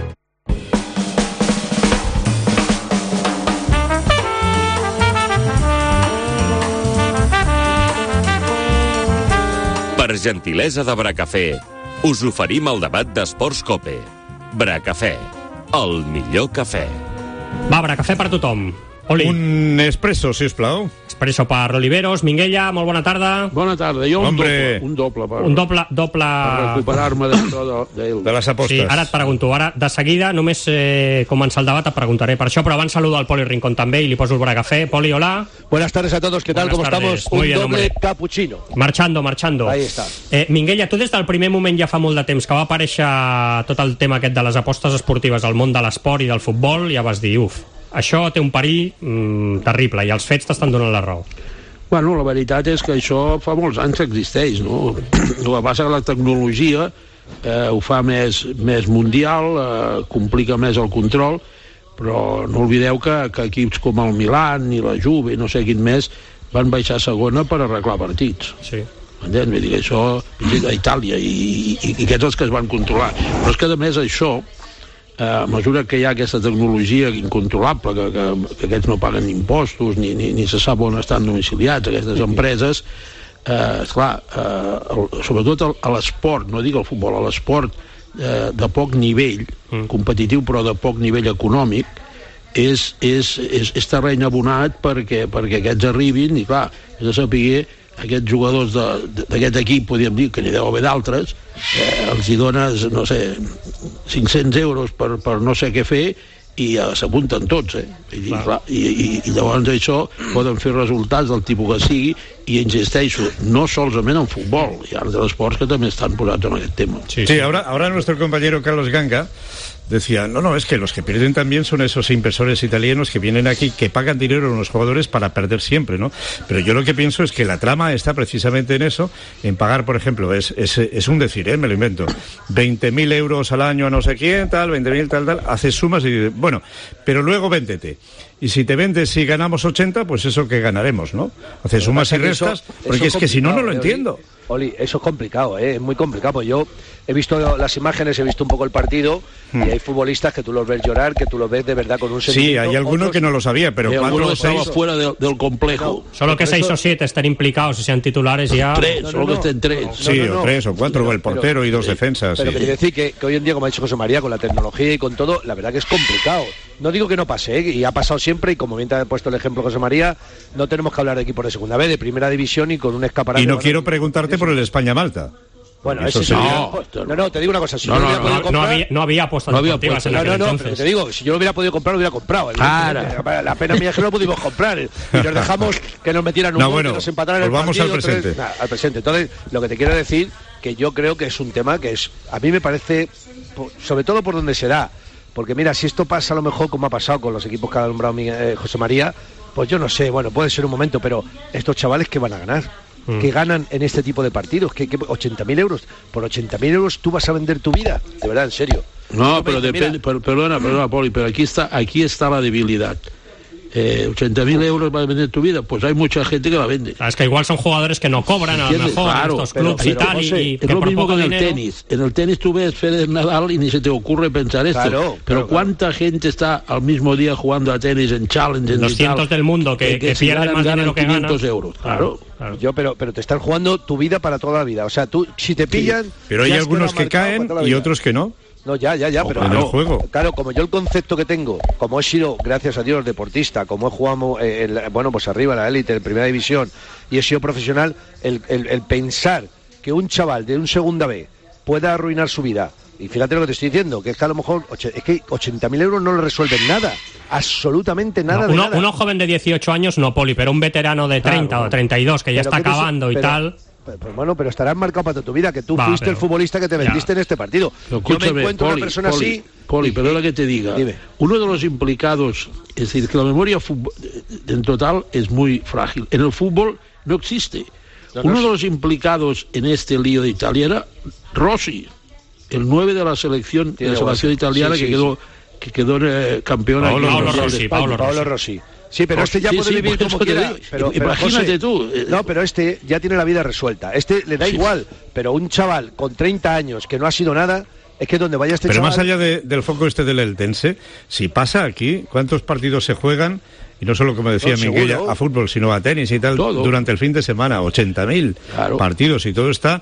gentilesa de Bracafé, us oferim el debat d'Esports Cope. Bracafé, el millor cafè. Va, Bracafé per tothom. Oli. Un espresso, si us plau. Espresso per Oliveros. Minguella, molt bona tarda. Bona tarda. Jo un Hombre. doble. Un doble, per, Un doble... doble... per recuperar-me d'això de, de, de les apostes. Sí, ara et pregunto. Ara, de seguida, només eh, començar el debat, et preguntaré per això, però abans saludo al Poli Rincón també i li poso el Bracafé. Poli, hola. Buenas tardes a todos, ¿qué tal? Buenas ¿Cómo tardes. estamos? Muy Un bien, doble hombre. cappuccino. Marchando, marchando. Ahí està. Eh, Minguella, tu des del primer moment, ja fa molt de temps que va aparèixer tot el tema aquest de les apostes esportives al món de l'esport i del futbol, ja vas dir, uf, això té un perill mm, terrible i els fets t'estan donant la raó. Bueno, la veritat és que això fa molts anys que existeix, no? El que passa que la tecnologia eh, ho fa més, més mundial, eh, complica més el control, però no oblideu que, que equips com el Milan i la Juve i no sé quin més van baixar a segona per arreglar partits. Sí. Entens? Vull dir que això a Itàlia i, i, i aquests els que es van controlar. Però és que a més això, eh, a mesura que hi ha aquesta tecnologia incontrolable, que, que, que aquests no paguen impostos ni, ni, ni se sap on estan domiciliats aquestes empreses, eh, esclar, eh, el, sobretot el, a l'esport, no dic el futbol, a l'esport eh, de poc nivell mm. competitiu però de poc nivell econòmic, és, és, és, és terreny abonat perquè, perquè aquests arribin i clar, és de saber aquests jugadors d'aquest equip, podríem dir que n'hi deu haver d'altres, eh, els hi dones, no sé, cinc-cents euros per, per no sé què fer i eh, s'apunten tots, eh? I, clar. Clar, i, i, i llavors això poden fer resultats del tipus que sigui i insisteixo, no solament en futbol, hi ha altres esports que també estan posats en aquest tema. Sí, sí, ahora, ahora nuestro compañero Carlos Ganga decía, no, no, es que los que pierden también son esos inversores italianos que vienen aquí, que pagan dinero a los jugadores para perder siempre, ¿no? Pero yo lo que pienso es que la trama está precisamente en eso, en pagar, por ejemplo, es, es, es un decir, ¿eh? Me lo invento, veinte mil euros al año a no sé quién, tal, veinte mil tal, tal, haces sumas y dices, bueno, pero luego véndete. Y si te vendes y ganamos ochenta, pues eso que ganaremos, ¿no? Haces sumas y restas, eso, porque eso es que si no, no lo eh, entiendo. Oli, eso es complicado, ¿eh? Es muy complicado. Yo he visto las imágenes, he visto un poco el partido hmm. y hay futbolistas que tú los ves llorar, que tú los ves de verdad con un sentimiento. Sí, hay alguno otros... que no lo sabía, pero y cuatro o seis... estaba fuera de, del complejo. No, solo que seis o siete estén implicados y sean titulares ya... Tres, no, no, solo no. que estén tres. No, sí, no, no, o tres o cuatro, pero, o el portero pero, y dos pero, defensas. Pero sí. quiero decir que, que hoy en día, como ha dicho José María, con la tecnología y con todo, la verdad que es complicado. No digo que no pase, ¿eh? Y ha pasado siempre, y como bien te ha puesto el ejemplo José María, no tenemos que hablar de equipos de segunda B, de primera división y con un escaparate... Y no quiero preguntarte por el España-Malta. Bueno, eso ese sí. no, no, no, te digo una cosa. Si no, yo no, hubiera no, podido no, comprar, no había, no había apuestas no había deportivas apuestas, en aquel no, no, no, entonces. pero te digo, si yo lo hubiera podido comprar, lo hubiera comprado. Claro. La pena mía es que no lo pudimos comprar. Y nos dejamos que nos metieran un no, gol, bueno, que nos empataran el volvamos partido. al presente. Entonces, nah, al presente. Entonces, lo que te quiero decir, que yo creo que es un tema que es, a mí me parece, sobre todo por donde se da. Porque mira, si esto pasa a lo mejor como ha pasado con los equipos que ha nombrado eh, José María, pues yo no sé, bueno, puede ser un momento, pero estos chavales, ¿qué van a ganar? Mm. ¿Qué ganan en este tipo de partidos? ¿Qué, qué, ochenta mil euros? Por ochenta mil euros tú vas a vender tu vida, de verdad, en serio. No, pero depende, per, perdona, perdona, Poli, pero aquí está, aquí está la debilidad. Eh, ochenta mil euros para vender tu vida, pues hay mucha gente que la vende. Es que igual son jugadores que no cobran a lo mejor claro, en estos clubes y tal. José, y, y es que lo por mismo poco que en el dinero... tenis. En el tenis tú ves Federer, Nadal y ni se te ocurre pensar esto. Claro, pero claro, ¿cuánta claro. gente está al mismo día jugando a tenis en Challenge? Los cientos del mundo que, que, que, que si pierden ganan, más dinero que ganan. quinientos euros, claro. claro. Yo, pero, pero te están jugando tu vida para toda la vida. O sea, tú, si te pillan... Sí, pero hay algunos que caen y otros que no. No, ya, ya, ya, o pero en claro, el juego. Claro, como yo el concepto que tengo, como he sido, gracias a Dios, deportista, como he jugado, eh, el, bueno, pues arriba en la élite, en primera división, y he sido profesional, el, el, el pensar que un chaval de un segunda B pueda arruinar su vida, y fíjate lo que te estoy diciendo, que es que a lo mejor, es que ochenta mil euros no le resuelven nada, absolutamente nada no, de uno, nada. Uno joven de dieciocho años no, Poli, pero un veterano de treinta claro, o treinta y dos que ya está acabando y pero, tal... Pues bueno, pero estarás marcado para tu vida, que tú Va, fuiste pero, el futbolista que te vendiste ya. en este partido. Pero yo me encuentro Poli, una persona Poli, así... Poli, perdona que te diga. Dime. Uno de los implicados, es decir, que la memoria en total es muy frágil. En el fútbol no existe. No, Uno no de los implicados en este lío de Italia era Rossi, el nueve de la selección, de la selección italiana sí, sí, que quedó, sí. que quedó eh, campeona Paolo, Paolo Rossi, Paolo Paolo Rossi. Sí, pero este ya sí, puede sí, vivir como quiera. Pero, pero imagínate José, tú. Eh, no, pero este ya tiene la vida resuelta. Este le da sí. igual. Pero un chaval con treinta años que no ha sido nada, es que donde vaya este pero chaval... Pero más allá de, del foco este del Eltense, si pasa aquí, ¿cuántos partidos se juegan? Y no solo, como decía no, Minguella, a fútbol, sino a tenis y tal, todo. Durante el fin de semana, ochenta mil claro. partidos y todo está...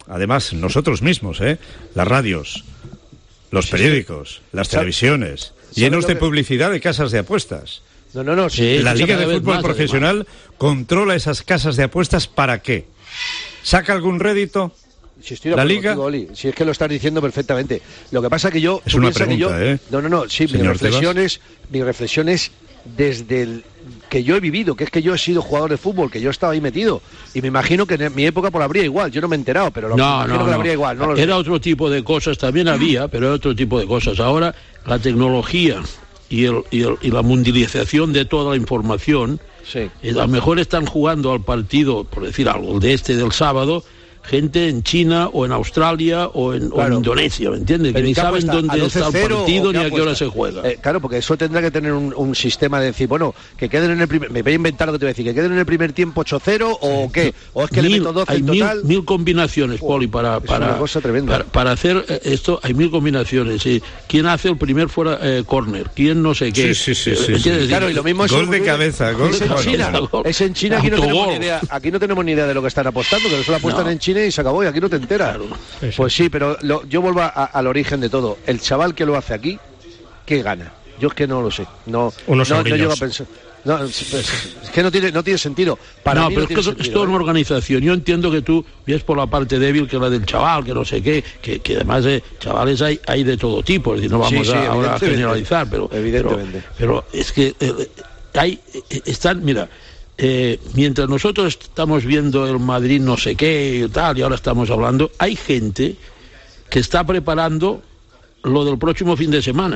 además nosotros mismos, ¿eh? Las radios, los periódicos, las televisiones, llenos de publicidad de casas de apuestas. No, no, no. Sí, la Liga de Fútbol más, Profesional además. Controla esas casas de apuestas, ¿para qué? ¿Saca algún rédito? Si estoy de acuerdo ¿La Liga? Contigo, Oli. Si es que lo estás diciendo perfectamente. Lo que pasa que yo... Es una pregunta, yo, ¿eh? No, no, no. Sí, mi reflexión, es, mi reflexión es desde el que yo he vivido, que es que yo he sido jugador de fútbol, que yo estaba ahí metido. Y me imagino que en mi época pues, la habría igual. Yo no me he enterado, pero lo no, no, no, que la no. habría igual. No lo era sé. Otro tipo de cosas, también había, pero era otro tipo de cosas. Ahora la tecnología y, el, y, el, y la mundialización de toda la información, sí. a lo mejor están jugando al partido, por decir algo, el de este del sábado, gente en China o en Australia o en, claro. o en Indonesia, ¿me entiendes? Que ni saben dónde está el partido ni a qué hora se juega. Eh, claro, porque eso tendrá que tener un, un sistema de decir, bueno, que queden en el primer... Me voy a inventar lo que te voy a decir, que queden en el primer tiempo ocho cero o qué, o es que mil, le meto doce hay en mil, total. Mil combinaciones, oh, Poli, para, para, una cosa tremenda. para, para hacer esto, hay mil combinaciones. ¿Sí? ¿Quién hace el primer fuera eh, corner? ¿Quién no sé qué? Sí, sí, sí. sí, sí. Claro, y lo mismo es gol de cabeza, gol es en bueno, China. bueno. Es en China, aquí no, tenemos ni idea, aquí no tenemos ni idea de lo que están apostando, que eso lo apuestan no. en China y se acabó, y aquí no te enteras. Claro. Sí, sí. Pues sí, pero lo, yo vuelvo a, a, al origen de todo. El chaval que lo hace aquí, ¿qué gana? Yo es que no lo sé. No, Unos no, no llego a pensar. No, es, es que no tiene, no tiene sentido. Para no, mí pero no es tiene que sentido, es toda ¿eh? una organización. Yo entiendo que tú ves por la parte débil, que la del chaval, que no sé qué, que, que además de chavales hay, hay de todo tipo. Es decir, no vamos sí, sí, a, ahora a generalizar, pero, evidentemente. Pero, pero es que eh, hay, eh, están, mira, eh, mientras nosotros estamos viendo el Madrid no sé qué y tal, y ahora estamos hablando, hay gente que está preparando lo del próximo fin de semana.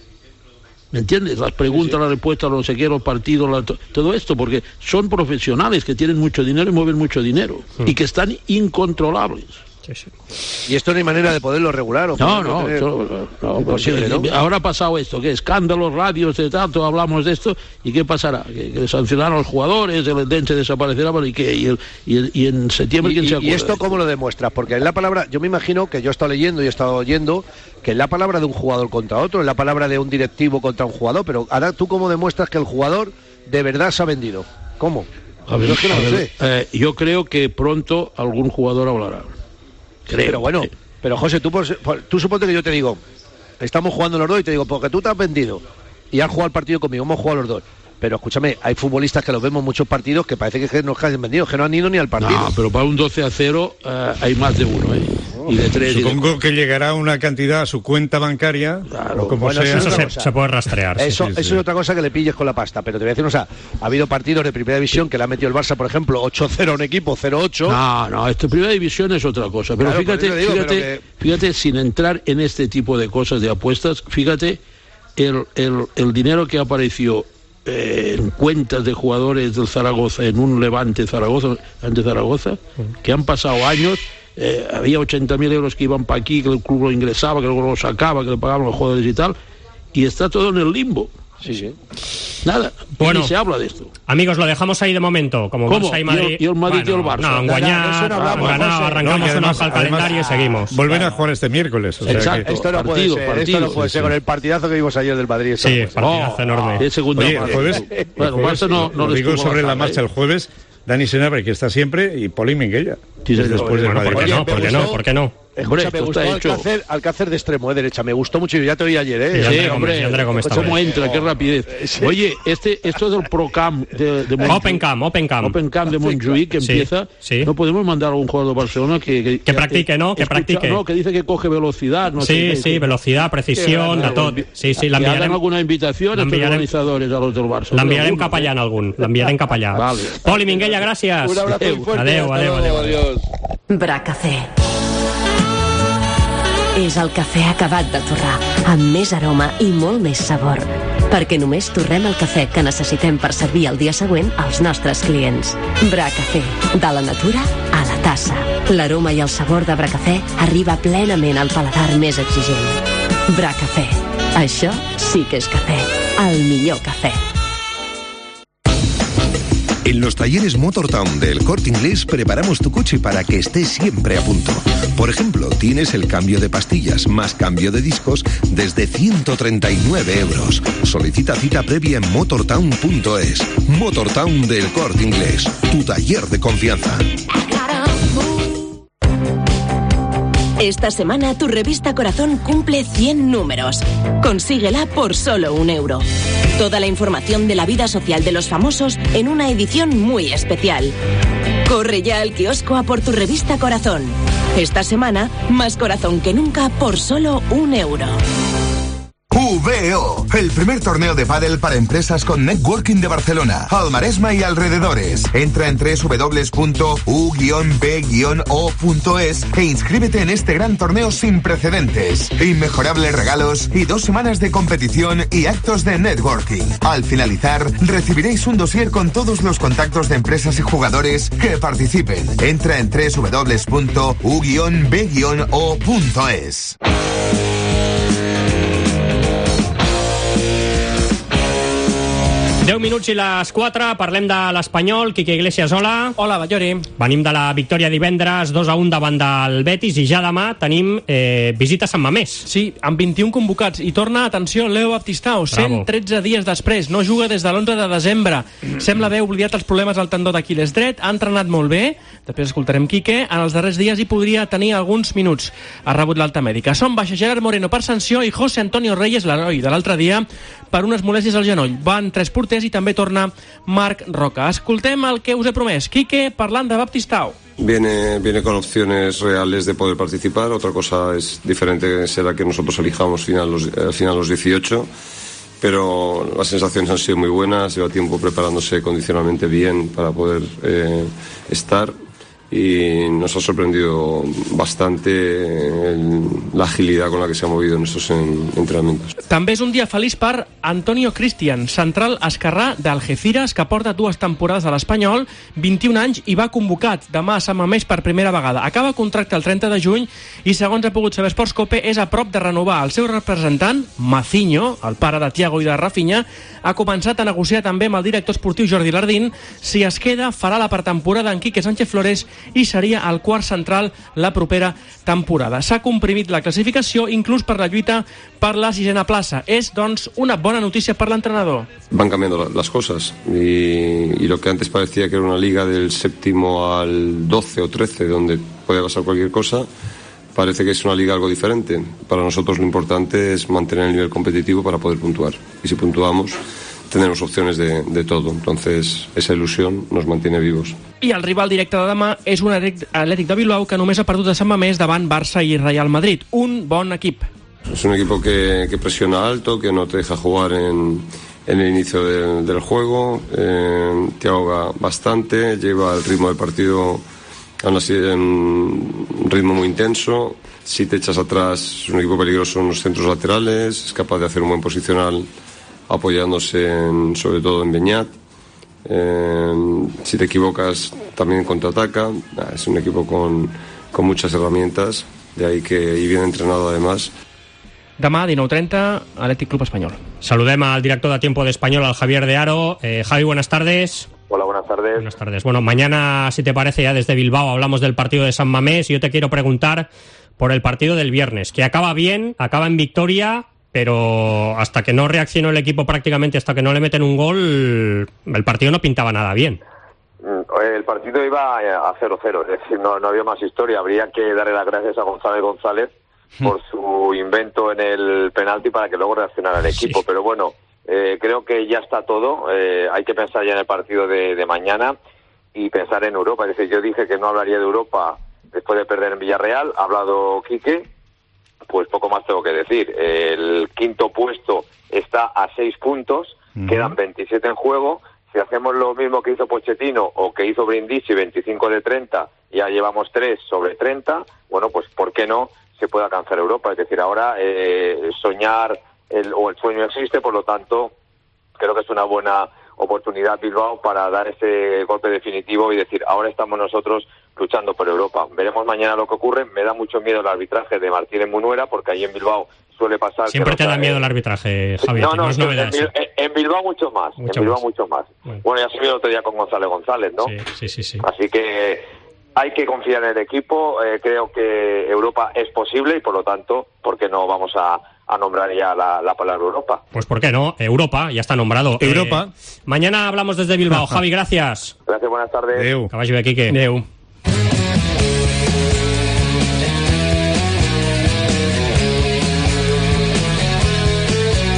¿Me entiendes? Las preguntas, sí, sí. las respuestas, los no sé qué, los partidos, la, todo esto, porque son profesionales que tienen mucho dinero y mueven mucho dinero, mm. y que están incontrolables. Sí, sí. Y esto no hay manera de poderlo regular o no, no, tener... eso, no, imposible, ¿no? Ahora ha pasado esto, que escándalos, radios, de tanto hablamos de esto, y qué pasará, que, que sancionaron a los jugadores, el Dense desaparecerá, y que y, el, y, el, y en septiembre y, quién se acuerda. ¿Y esto cómo lo demuestras? Porque en la palabra, yo me imagino que yo he estado leyendo y he estado oyendo que en la palabra de un jugador contra otro, en la palabra de un directivo contra un jugador, pero ahora tú cómo demuestras que el jugador de verdad se ha vendido. ¿Cómo? A ver, yo, es que no lo sé. Eh, yo creo que pronto algún jugador hablará. Creo. Pero bueno, pero José, tú, por, por, tú suponte que yo te digo, estamos jugando los dos y te digo, porque tú te has vendido y has jugado el partido conmigo, hemos jugado los dos. Pero escúchame, hay futbolistas que los vemos muchos partidos que parece que no han vendido, que no han ido ni al partido. No, pero para un doce a cero uh, hay más de uno, ¿eh? Oh, y de tres. Supongo y de... que llegará una cantidad a su cuenta bancaria, claro, o como bueno, sea. Eso se, se puede rastrear. Eso, sí, sí, eso sí. es otra cosa que le pilles con la pasta, pero te voy a decir, o sea, ha habido partidos de primera división que le ha metido el Barça, por ejemplo, ocho cero a un equipo, cero ocho. No, no, esto primera división es otra cosa. Pero claro, fíjate, digo, fíjate, pero que... fíjate, sin entrar en este tipo de cosas de apuestas, fíjate el, el, el dinero que apareció Eh, en cuentas de jugadores del Zaragoza en un Levante Zaragoza, ante Zaragoza, que han pasado años, eh, había ochenta mil euros que iban para aquí, que el club lo ingresaba, que luego lo sacaba, que le pagaban los jugadores y tal, y está todo en el limbo. Sí, sí. Nada, bueno, ni se habla de esto. Amigos, lo dejamos ahí de momento. Como ¿Cómo? Barça y Madrid. ¿Y el, y el Madrid bueno, y el Barça? No, han guañado, han ganado, arrancamos no, una hoja al calendario y seguimos. Vuelven a jugar este miércoles. O sea exacto. Que... Esto no partido, puede ser, partido, esto no puede sí, ser sí. con el partidazo que vimos ayer del Madrid. Sí, no partidazo oh, enorme. Es segunda Oye, el jueves, bueno, el jueves, Barça no, no lo digo sobre la bajar, marcha ¿eh? el jueves, Dani Senabre, que está siempre, y Poli Minguella. Sí, después del Madrid. ¿Por qué no? ¿Por qué no? ¿Por qué no? Escucha, me gustó Alcácer, Alcácer de extremo, de derecha. Me gustó mucho, ya te oí ayer, ¿eh? Sí, sí hombre, cómo entra, qué rapidez. Sí. Oye, este, esto del Procam de, de Montjuïc, Open Cam, Open Cam. Open Cam de Montjuïc, que sí, empieza, sí. no podemos mandar a un jugador de Barcelona que... Que, que practique, ¿no? Que escucha, practique. No, que dice que coge velocidad. No sí, sé, sí, que, velocidad, precisión, de tot. Sí, sí, l'enviarem alguna invitació a los organizadores, a los del Barça. L'enviarem cap allà en algun, l'enviarem cap allà. Vale. Poli Minguella, gràcies. Un abrazo muy fuerte. Adéu, adéu, adéu. Adiós. Bracafé. És el cafè acabat de torrar, amb més aroma i molt més sabor. Perquè només torrem el cafè que necessitem per servir el dia següent als nostres clients. Bracafé, de la natura a la tassa. L'aroma i el sabor de Bracafé arriba plenament al paladar més exigent. Bracafé. Això sí que és cafè. El millor cafè. En los talleres Motortown del Corte Inglés preparamos tu coche para que esté siempre a punto. Por ejemplo, tienes el cambio de pastillas más cambio de discos desde ciento treinta y nueve euros. Solicita cita previa en motortown punto es. Motortown del Corte Inglés, tu taller de confianza. Esta semana tu revista Corazón cumple cien números. Consíguela por solo un euro. Toda la información de la vida social de los famosos en una edición muy especial. Corre ya al kiosco a por tu revista Corazón. Esta semana, más corazón que nunca por solo un euro. V O, el primer torneo de pádel para empresas con networking de Barcelona, Al Maresma y alrededores. Entra en doble u doble u doble u punto u guion be guion o punto es e inscríbete en este gran torneo sin precedentes. Inmejorables regalos y dos semanas de competición y actos de networking. Al finalizar, recibiréis un dossier con todos los contactos de empresas y jugadores que participen. Entra en doble u doble u doble u punto u guion be guion o punto es. deu minuts i les quatre, parlem de l'Espanyol. Quique Iglesias, hola. Hola, Ballori. Venim de la victòria divendres dos a un davant del Betis i ja demà tenim eh, visita a Sant Mamés. Sí, amb vint-i-un convocats. I torna, atenció, Leo Baptistao, cent tretze dies després. No juga des de l'onze de desembre. Mm. Sembla haver oblidat els problemes al tendó d'Aquiles dret. Ha entrenat molt bé. Després escoltarem Quique. En els darrers dies hi podria tenir alguns minuts. Ha rebut l'alta mèdica. Són baixa Gerard Moreno per sanció i José Antonio Reyes, l'heroi de l'altre dia, per unes molèsties al genoll. Van tres porters i també torna Marc Roca. Escoltem el que us he promès. Quique, parlant de Baptistao. Viene, viene con opciones reales de poder participar. Otra cosa es diferente, será que nosotros elijamos final los, al final los dieciocho. Pero las sensaciones han sido muy buenas. Lleva tiempo preparándose condicionalmente bien para poder eh, estar. Y nos ha sorprendido bastante el, la agilidad con la que se ha movido en estos en, entrenamientos. També és un dia feliç per Antonio Cristian, central esquerrà d'Algeciras, que porta dues temporades a l'Espanyol, vint-i-un anys, i va convocat demà a Sant Mamés per primera vegada. Acaba contracte el trenta de juny i, segons ha pogut saber Sports Cope, és a prop de renovar. El seu representant, Maciño, el pare de Thiago i de Rafinha, ha començat a negociar també amb el director esportiu Jordi Lardín. Si es queda, farà la pretemporada en Quique Sánchez Flores i seria el quart central la propera temporada. S'ha comprimit la classificació inclús per la lluita per la sisena plaça. És, doncs, una bona notícia per l'entrenador. Van cambiando las cosas y, y lo que antes parecía que era una liga del séptimo al doce o trece donde podía pasar cualquier cosa, parece que es una liga algo diferente. Para nosotros lo importante es mantener el nivel competitivo para poder puntuar. Y si puntuamos, tenemos opciones de, de todo. Entonces, esa ilusión nos mantiene vivos. I el rival directe de demà és un Atlètic de Bilbao que només ha perdut a Sant Mamés davant Barça i Real Madrid. Un bon equip. Es un equipo que, que presiona alto, que no te deja jugar en, en el inicio de, del juego, eh, te ahoga bastante, lleva el ritmo del partido a un ritmo muy intenso. Si te echas atrás, es un equipo peligroso en los centros laterales, es capaz de hacer un buen posicional apoyándose en, sobre todo en Beñat. Eh, si te equivocas también contraataca. Es un equipo con, con muchas herramientas, de ahí que y bien entrenado además. Demà, dinou trenta, Athletic Club Espanyol. Saludem al director de Tiempo de Español, al Javier de Aro. Eh, Javi, buenas tardes. Hola, buenas tardes. Buenas tardes. Bueno, mañana, si te parece, ya desde Bilbao hablamos del partido de San Mamés. Yo te quiero preguntar por el partido del viernes, que acaba bien, acaba en victoria, pero hasta que no reaccionó el equipo prácticamente, hasta que no le meten un gol, el partido no pintaba nada bien. El partido iba a cero cero, es decir, no, no había más historia. Habría que darle las gracias a González González por su invento en el penalti para que luego reaccionara el equipo. Sí. Pero bueno, eh, creo que ya está todo. Eh, hay que pensar ya en el partido de, de mañana y pensar en Europa. Es decir, yo dije que no hablaría de Europa después de perder en Villarreal. Ha hablado Quique. Pues poco más tengo que decir. El quinto puesto está a seis puntos, uh-huh. Quedan veintisiete en juego. Si hacemos lo mismo que hizo Pochettino o que hizo Brindisi, veinticinco de treinta, ya llevamos tres sobre treinta, bueno, pues ¿por qué no se puede alcanzar Europa? Es decir, ahora eh, soñar el, o el sueño existe, por lo tanto, creo que es una buena oportunidad Bilbao para dar ese golpe definitivo y decir, ahora estamos nosotros luchando por Europa. Veremos mañana lo que ocurre. Me da mucho miedo el arbitraje de Martínez Munuera, porque ahí en Bilbao suele pasar... Siempre que te da miedo el arbitraje, Javier, no, no, no es novedad. En, en, en Bilbao mucho más, mucho en Bilbao más. mucho más. Bueno. bueno, ya se vio el otro día con González González, ¿no? Sí, sí, sí. sí. Así que hay que confiar en el equipo. Eh, creo que Europa es posible y, por lo tanto, ¿por qué no vamos a... a nombrar ya la, la palabra Europa? Pues ¿por qué no? Europa, ya está nombrado. Europa. Eh, mañana hablamos desde Bilbao. Javi, gracias. Gracias, buenas tardes. Adeu. Que vagi bé, Quique. Adeu.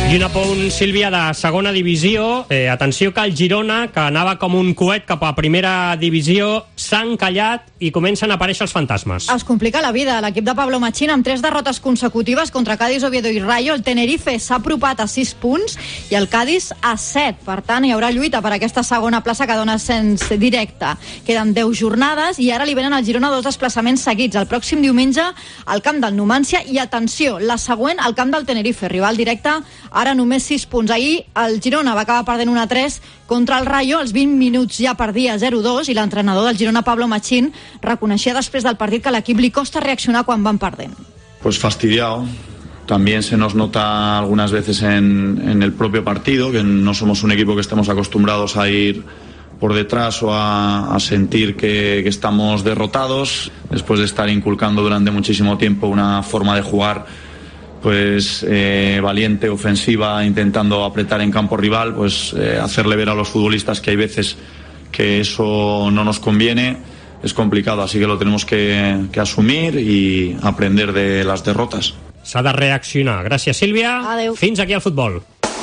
I un apunt, Sílvia, de segona divisió. Eh, atenció que el Girona, que anava com un coet cap a primera divisió, s'ha encallat i comencen a aparèixer els fantasmes. Es complica la vida. L'equip de Pablo Machín, amb tres derrotes consecutives contra Cádiz, Oviedo i Rayo, el Tenerife s'ha apropat a sis punts i el Cádiz a set. Per tant, hi haurà lluita per aquesta segona plaça que dona ascens directe. Queden deu jornades i ara li venen al Girona dos desplaçaments seguits. El pròxim diumenge al camp del Numancia i, atenció, la següent al camp del Tenerife, rival directe, ara només sis punts. Ahir el Girona va acabar perdent un a tres contra el Rayo, als vint minuts ja perdia zero dos, i l'entrenador del Girona, Pablo Machín, reconeixia després del partit que a l'equip li costa reaccionar quan van perdent. Pues fastidiado. También se nos nota algunas veces en, en el propio partido, que no somos un equipo que estemos acostumbrados a ir por detrás o a, a sentir que, que estamos derrotados, después de estar inculcando durante muchísimo tiempo una forma de jugar pues eh, valiente, ofensiva, intentando apretar en campo rival, pues eh, hacerle ver a los futbolistas que hay veces que eso no nos conviene. Es complicado, así que lo tenemos que, que asumir y aprender de las derrotas. S'ha de reaccionar. Gràcies, Sílvia. Adeu. Fins aquí el futbol.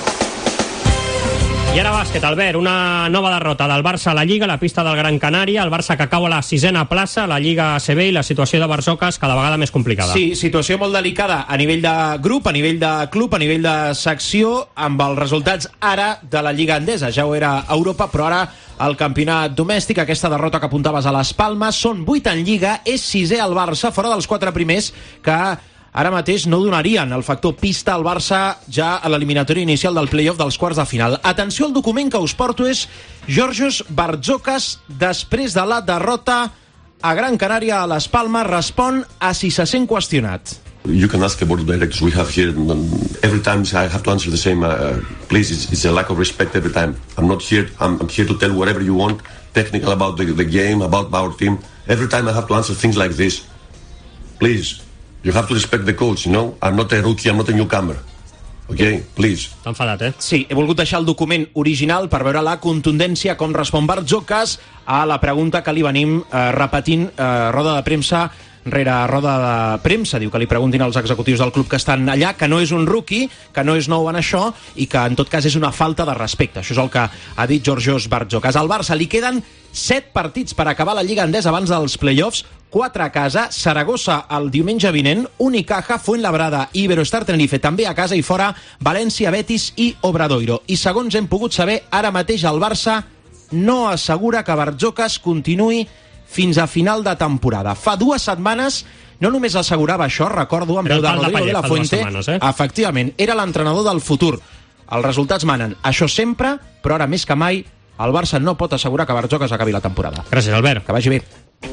I ara bàsquet, Albert, una nova derrota del Barça a la Lliga, a la pista del Gran Canària, el Barça que cau a la sisena plaça, la Lliga A C B, i la situació de Barzocas cada vegada més complicada. Sí, situació molt delicada a nivell de grup, a nivell de club, a nivell de secció, amb els resultats ara de la Lliga Endesa. Ja ho era a Europa, però ara el campionat domèstic, aquesta derrota que apuntaves a les Palmes, són vuit en Lliga, és sisè el Barça, fora dels quatre primers que ara mateix no donarien el factor pista al Barça ja a l'eliminatòria inicial del play-off dels quarts de final. Atenció, el document que us porto és Georgios Barzocas, després de la derrota a Gran Canària a les Palmes, respon a si se sent qüestionat. You can ask the board of directors we have here. Every time I have to answer the same. Uh, please, it's, it's a lack of respect every time. I'm not here. I'm, I'm here to tell whatever you want, technical about the, the game, about our team. Every time I have to answer things like this. Please, you have to respect the coach, you know? I'm not a rookie, I'm not a newcomer. Okay, please. T'ha enfadat, eh? Sí, he volgut deixar el document original per veure la contundència com respon Barzocas a la pregunta que li venim eh, repetint eh, roda de premsa rere roda de premsa. Diu que li preguntin als executius del club que estan allà, que no és un rookie, que no és nou en això i que en tot cas és una falta de respecte. Això és el que ha dit Georgios Barzocas. Al Barça li queden set partits per acabar la Lliga Endesa abans dels play-offs, quatre a casa, Saragossa el diumenge vinent, Unicaja, Fuenlabrada i Iberostar Tenerife també a casa, i fora València, Betis i Obradoiro. I segons hem pogut saber, ara mateix el Barça no assegura que Barzocas continuï fins a final de temporada. Fa dues setmanes no només assegurava això, recordo, amb veu de Rodrigo de la Fuente, setmanes, eh? Efectivament, era l'entrenador del futur. Els resultats manen, això sempre, però ara més que mai el Barça no pot assegurar que Barzocas acabi la temporada. Gràcies, Albert. Que vagi bé.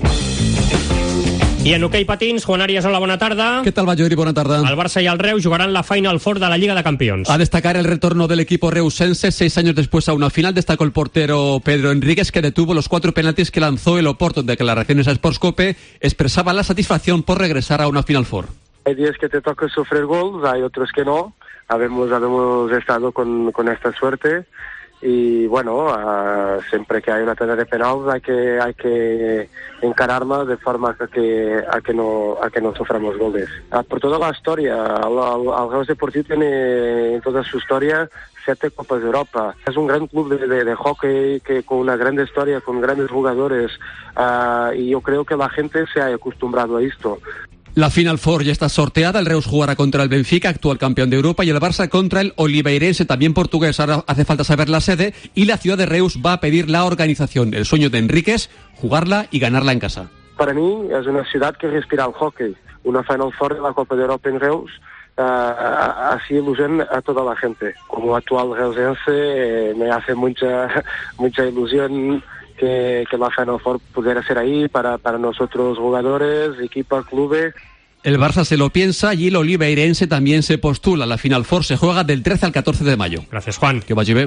I en hoquei patins, Juan Arias, hola, bona tarda. ¿Qué tal, Bayori? Buena tarde. El Barça y el Reus jugarán la Final Four de la Liga de Campeones. A destacar el retorno del equipo reusense seis años después a una final. Destacó el portero Pedro Enríquez, que detuvo los cuatro penaltis que lanzó el Oporto. En declaraciones a Sportscope expresaba la satisfacción por regresar a una Final Four. Hay días que te toca sufrir gols, hay otros que no. Habemos, habemos estado con, con esta suerte. Y bueno, uh, siempre que hay una tanda de penales hay que hay que encararla de forma a que a que no a que no suframos goles. Uh, por toda la historia, el, el, el Reus Deportivo tiene en toda su historia siete Copas de Europa. Es un gran club de, de, de hockey que con una gran historia, con grandes jugadores, uh, y yo creo que la gente se ha acostumbrado a esto. La Final Four ya está sorteada. El Reus jugará contra el Benfica, actual campeón de Europa, y el Barça contra el Oliveirense, también portugués. Ahora hace falta saber la sede, y la ciudad de Reus va a pedir la organización. El sueño de Enríquez, jugarla y ganarla en casa. Para mí es una ciudad que respira el hockey. Una Final Four de la Copa de Europa en Reus uh, así ilusión a toda la gente. Como actual reusense eh, me hace mucha mucha ilusión Que, que la Final Four pudiera ser ahí para, para nosotros jugadores, equipo, clubes. El Barça se lo piensa y el Oliveirense también se postula. La Final Four se juega del trece al catorce de mayo. Gracias, Juan. Que vagi bé.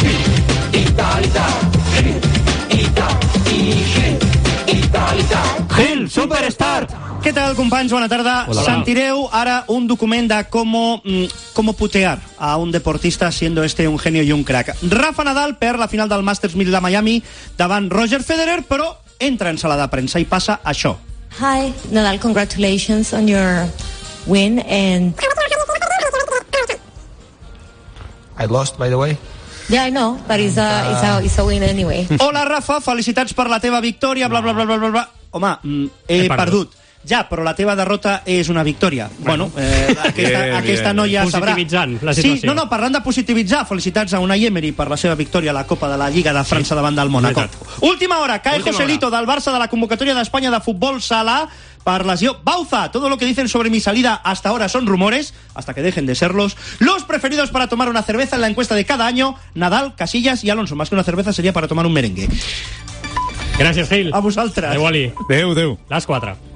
Gil, Superstar. ¿Qué tal, companys? Buena tarda. Hola. Sentireu ara un document de cómo, cómo putear a un deportista siendo este un genio y un crack. Rafa Nadal perd la final del Masters mil de Miami davant Roger Federer, però entra en sala de premsa i passa això. Hi, Nadal, congratulations on your win and... I lost, by the way. Yeah, I know, but it's a, it's a, it's a win anyway. Hola, Rafa, felicitats per la teva victòria, bla, bla, bla, bla, bla, bla. Home, mm, he, he perdut. perdut. Ja, però la teva derrota és una victòria. Bueno, eh, aquesta, bien, aquesta noia sabrà... Positivitzant la situació. Sí, no, no, parlant de positivitzar, felicitats a Unai Emery per la seva victòria a la Copa de la Lliga de França sí. davant del Mónaco. Última hora, cae Última Joselito hora. del Barça de la convocatoria de España de fútbol sala por lesión. Bauza, todo lo que dicen sobre mi salida hasta ahora son rumores, hasta que dejen de serlos. Los preferidos para tomar una cerveza en la encuesta de cada año, Nadal, Casillas y Alonso. Más que una cerveza sería para tomar un merengue. Gràcies, Gil. A vosaltres. Adéu, Ali. Adéu, adéu. Les quatre.